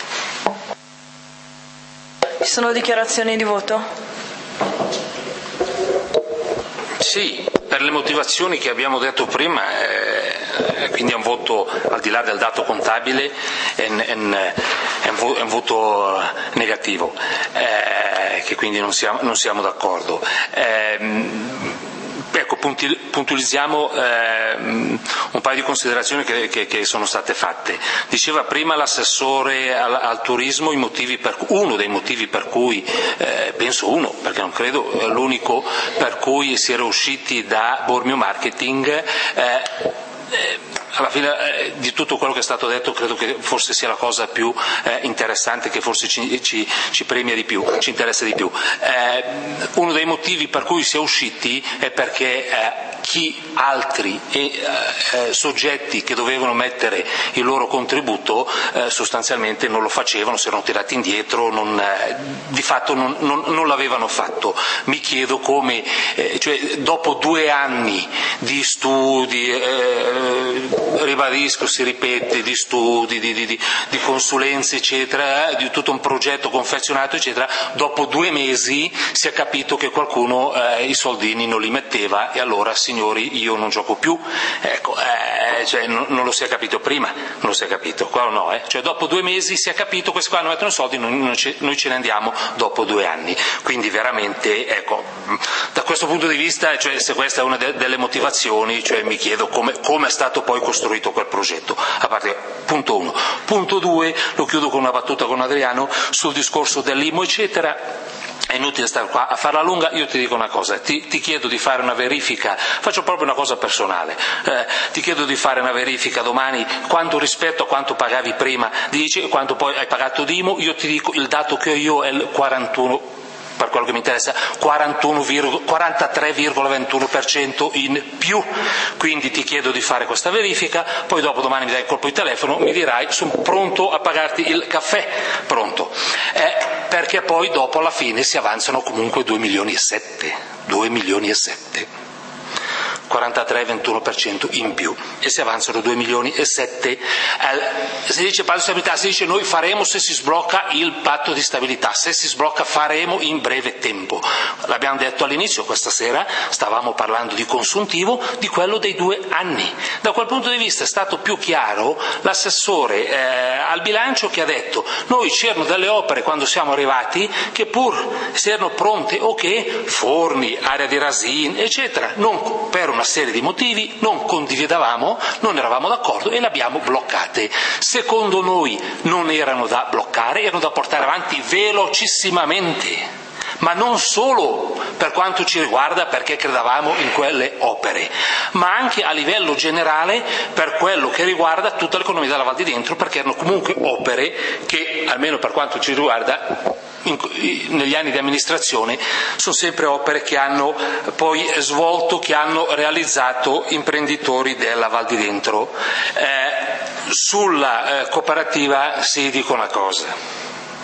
Ci sono dichiarazioni di voto? Sì, per le motivazioni che abbiamo detto prima, eh, quindi è un voto al di là del dato contabile, è, è, è, un, vo- è un voto negativo, eh, che quindi non siamo, non siamo d'accordo. Eh, Ecco, puntualizziamo eh, un paio di considerazioni che, che, che sono state fatte. Diceva prima l'assessore al, al turismo i motivi per, uno dei motivi per cui, eh, penso uno, perché non credo l'unico, per cui si era usciti da Bormio Marketing. Eh, eh, alla fine eh, di tutto quello che è stato detto credo che forse sia la cosa più eh, interessante, che forse ci, ci, ci premia di più, ci interessa di più. Eh, uno dei motivi per cui si è usciti è perché eh, chi altri eh, eh, soggetti che dovevano mettere il loro contributo eh, sostanzialmente non lo facevano, si erano tirati indietro, non, eh, di fatto non, non, non l'avevano fatto. Mi chiedo come, eh, cioè, dopo due anni di studi, eh, ribadisco, si ripete, di studi, di, di, di consulenze eccetera, eh, di tutto un progetto confezionato eccetera, dopo due mesi si è capito che qualcuno eh, i soldini non li metteva e allora signori io non gioco più. Ecco, eh, cioè, non, non lo si è capito prima, non lo si è capito, qua no, eh. Cioè dopo due mesi si è capito questi qua non mettono soldi, noi, noi, ce, noi ce ne andiamo dopo due anni, quindi veramente ecco, da questo punto di vista, cioè, se questa è una de, delle motivazioni, cioè, mi chiedo come, come è stato poi costruito quel progetto, a parte punto uno. Punto due, lo chiudo con una battuta con Adriano sul discorso dell'I M U eccetera. È inutile stare qua a farla lunga, io ti dico una cosa, ti, ti chiedo di fare una verifica, faccio proprio una cosa personale, eh, ti chiedo di fare una verifica domani quanto rispetto a quanto pagavi prima, dici quanto poi hai pagato di I M U, io ti dico il dato che ho io è il quarantuno, per quello che mi interessa, quarantatré virgola ventuno per cento in più, quindi ti chiedo di fare questa verifica, poi dopo domani mi dai il colpo di telefono, mi dirai sono pronto a pagarti il caffè, pronto, eh, perché poi dopo alla fine si avanzano comunque due milioni e sette, due milioni e sette. quarantatré virgola ventuno per cento in più e si avanzano due milioni e sette. Eh, si dice patto di stabilità, si dice noi faremo se si sblocca il patto di stabilità, se si sblocca faremo in breve tempo. L'abbiamo detto all'inizio, questa sera stavamo parlando di consuntivo, di quello dei due anni. Da quel punto di vista è stato più chiaro l'assessore eh, al bilancio che ha detto noi c'erano delle opere quando siamo arrivati che pur se erano pronte ok, forni, area di Rasin eccetera, non per una serie di motivi non condividevamo, non eravamo d'accordo e le abbiamo bloccate. Secondo noi non erano da bloccare, erano da portare avanti velocissimamente, ma non solo per quanto ci riguarda perché credevamo in quelle opere, ma anche a livello generale per quello che riguarda tutta l'economia della Val di Dentro, perché erano comunque opere che, almeno per quanto ci riguarda, In, negli anni di amministrazione sono sempre opere che hanno poi svolto, che hanno realizzato imprenditori della Val di Dentro. Eh, sulla eh, cooperativa si dico una cosa,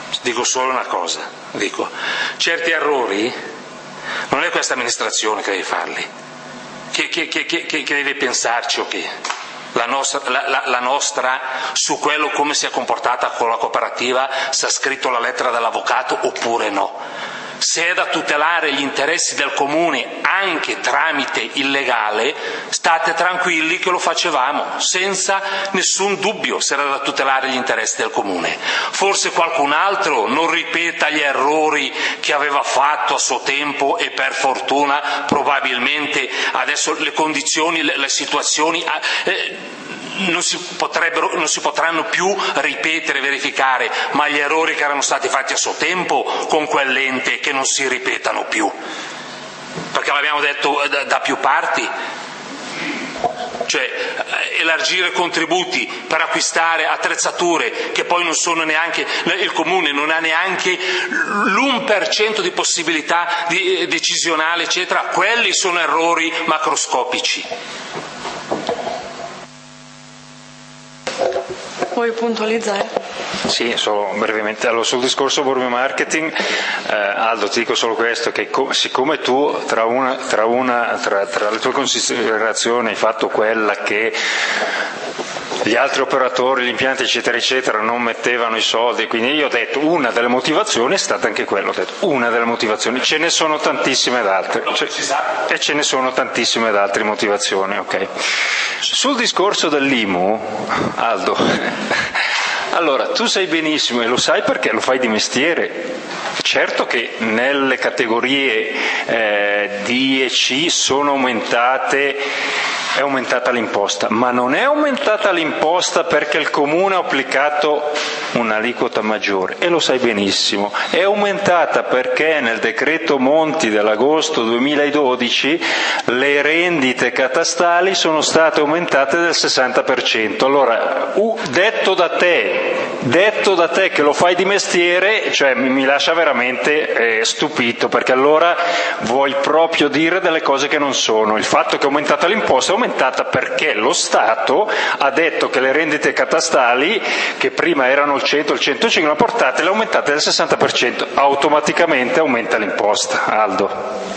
dico solo una cosa, dico, certi errori non è questa amministrazione che deve farli, che, che, che, che, che deve pensarci o che la nostra, la, la, la nostra su quello come si è comportata con la cooperativa, se ha scritto la lettera dell'avvocato oppure no. Se è da tutelare gli interessi del comune anche tramite il legale, state tranquilli che lo facevamo, senza nessun dubbio, se era da tutelare gli interessi del comune. Forse qualcun altro non ripeta gli errori che aveva fatto a suo tempo e per fortuna probabilmente adesso le condizioni, le, le situazioni eh, non si potrebbero, non si potranno più ripetere, verificare, ma gli errori che erano stati fatti a suo tempo con quell'ente che non si ripetano più, perché l'abbiamo detto da, da più parti, cioè elargire contributi per acquistare attrezzature che poi non sono neanche, il comune non ha neanche l'uno per cento di possibilità di, decisionale eccetera, quelli sono errori macroscopici. Vuoi puntualizzare? Sì, solo brevemente. Allora, sul discorso Bormio Marketing, eh, Aldo, ti dico solo questo, che co- siccome tu tra, una, tra, una, tra, tra le tue considerazioni hai fatto quella che gli altri operatori, gli impianti eccetera eccetera non mettevano i soldi, quindi io ho detto una delle motivazioni è stata anche quella, ho detto una delle motivazioni, ce ne sono tantissime d'altre, cioè, e ce ne sono tantissime d'altre motivazioni, ok. Sul discorso dell'I M U, Aldo, allora tu sai benissimo e lo sai perché lo fai di mestiere. Certo che nelle categorie eh, D e C sono aumentate, è aumentata l'imposta, ma non è aumentata l'imposta perché il comune ha applicato un'aliquota maggiore, e lo sai benissimo, è aumentata perché nel decreto Monti dell'agosto duemiladodici le rendite catastali sono state aumentate del sessanta per cento. Allora, uh, detto da te, detto da te che lo fai di mestiere, cioè mi, mi lascia veramente eh, stupito, perché allora vuoi proprio dire delle cose che non sono. Il fatto che è aumentata l'imposta è aumentata perché lo Stato ha detto che le rendite catastali, che prima erano il cento, il centocinque, portate, le aumentate del sessanta per cento, automaticamente aumenta l'imposta. Aldo.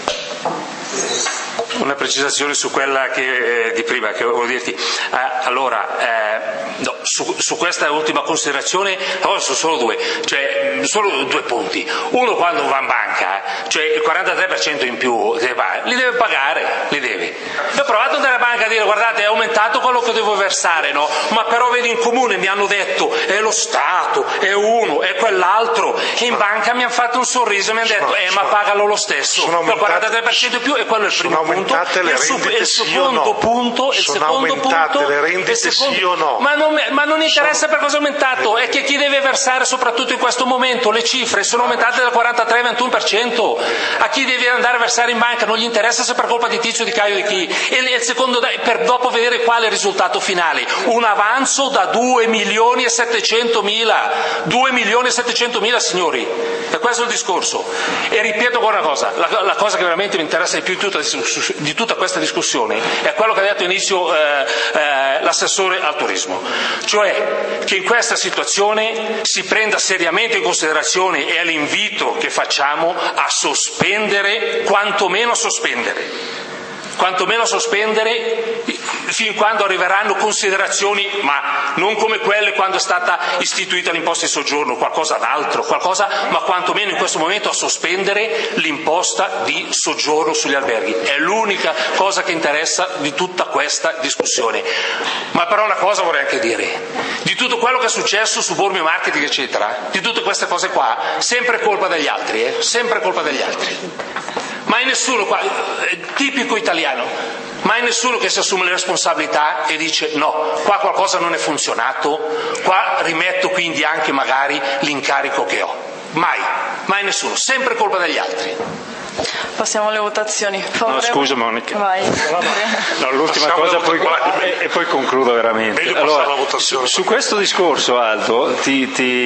Una precisazione su quella che, eh, di prima, che volevo dirti. Eh, allora, eh, no, su, su questa ultima considerazione, allora sono solo due, cioè solo due punti. Uno, quando va in banca, cioè il quarantatré per cento in più deve pagare, li deve pagare, li deve. Io ho provato ad andare alla banca a dire guardate è aumentato quello che devo versare, no? Ma però vedi in comune mi hanno detto è lo Stato, è uno, è quell'altro, e in banca mi hanno fatto un sorriso e mi hanno detto eh ma pagalo lo stesso, il quarantatré per cento in più, e quello è il primo punto. Le rendite il secondo sì o no? punto, il sono secondo aumentate punto, le rendite secondo, sì o no? Ma non, ma non interessa sono, per cosa è aumentato, è che chi deve versare soprattutto in questo momento le cifre sono aumentate dal quarantatré al ventuno per cento. A chi deve andare a versare in banca non gli interessa se per colpa di Tizio, di Caio, di chi. E il secondo, per dopo vedere quale è il risultato finale, un avanzo da due milioni e settecentomila, due milioni e settecentomila signori, e questo è il discorso. E ripeto ancora una cosa, la, la cosa che veramente mi interessa di più di tutta, di tutta questa discussione è quello che ha detto all'inizio eh, eh, l'assessore al turismo, cioè che in questa situazione si prenda seriamente in considerazione, e è l'invito che facciamo a sospendere, quantomeno a sospendere quantomeno a sospendere fin quando arriveranno considerazioni, ma non come quelle quando è stata istituita l'imposta di soggiorno, qualcosa d'altro, qualcosa, ma quantomeno in questo momento a sospendere l'imposta di soggiorno sugli alberghi. È l'unica cosa che interessa di tutta questa discussione. Ma però una cosa vorrei anche dire, di tutto quello che è successo su Bormio Marketing eccetera, di tutte queste cose qua, sempre colpa degli altri, eh? sempre colpa degli altri. Mai nessuno qua, tipico italiano, mai nessuno che si assume le responsabilità e dice no, qua qualcosa non è funzionato, qua rimetto quindi anche magari l'incarico che ho. Mai, mai nessuno, sempre colpa degli altri. Passiamo alle votazioni. No, scusa Monica. Vai. No, l'ultima cosa poi, e, e poi concludo veramente. Allora, su, su questo discorso, Aldo, ti,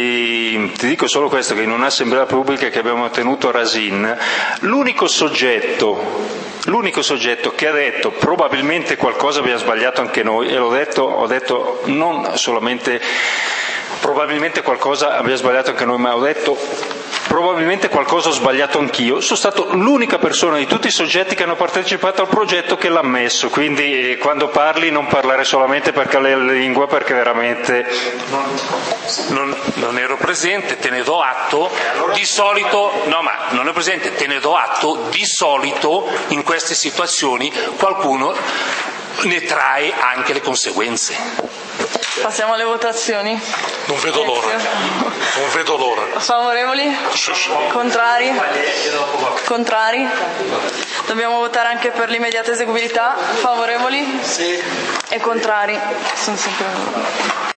ti, ti dico solo questo, che in un'assemblea pubblica che abbiamo tenuto a Rasin, l'unico soggetto L'unico soggetto che ha detto probabilmente qualcosa abbiamo sbagliato anche noi, e l'ho detto, ho detto non solamente probabilmente qualcosa abbiamo sbagliato anche noi, ma ho detto probabilmente qualcosa ho sbagliato anch'io. Sono stato l'unica persona di tutti i soggetti che hanno partecipato al progetto che l'ha messo, quindi eh, quando parli non parlare solamente perché la lingua, perché veramente non, non ero presente, te ne do atto. Di solito no, ma non ero presente, te ne do atto. Di solito in queste situazioni qualcuno ne trae anche le conseguenze. Passiamo alle votazioni. Non vedo l'ora. Non vedo l'ora. Favorevoli? Sì, sì. Contrari? Contrari? Dobbiamo votare anche per l'immediata eseguibilità. Favorevoli? Sì. E contrari? Sono sempre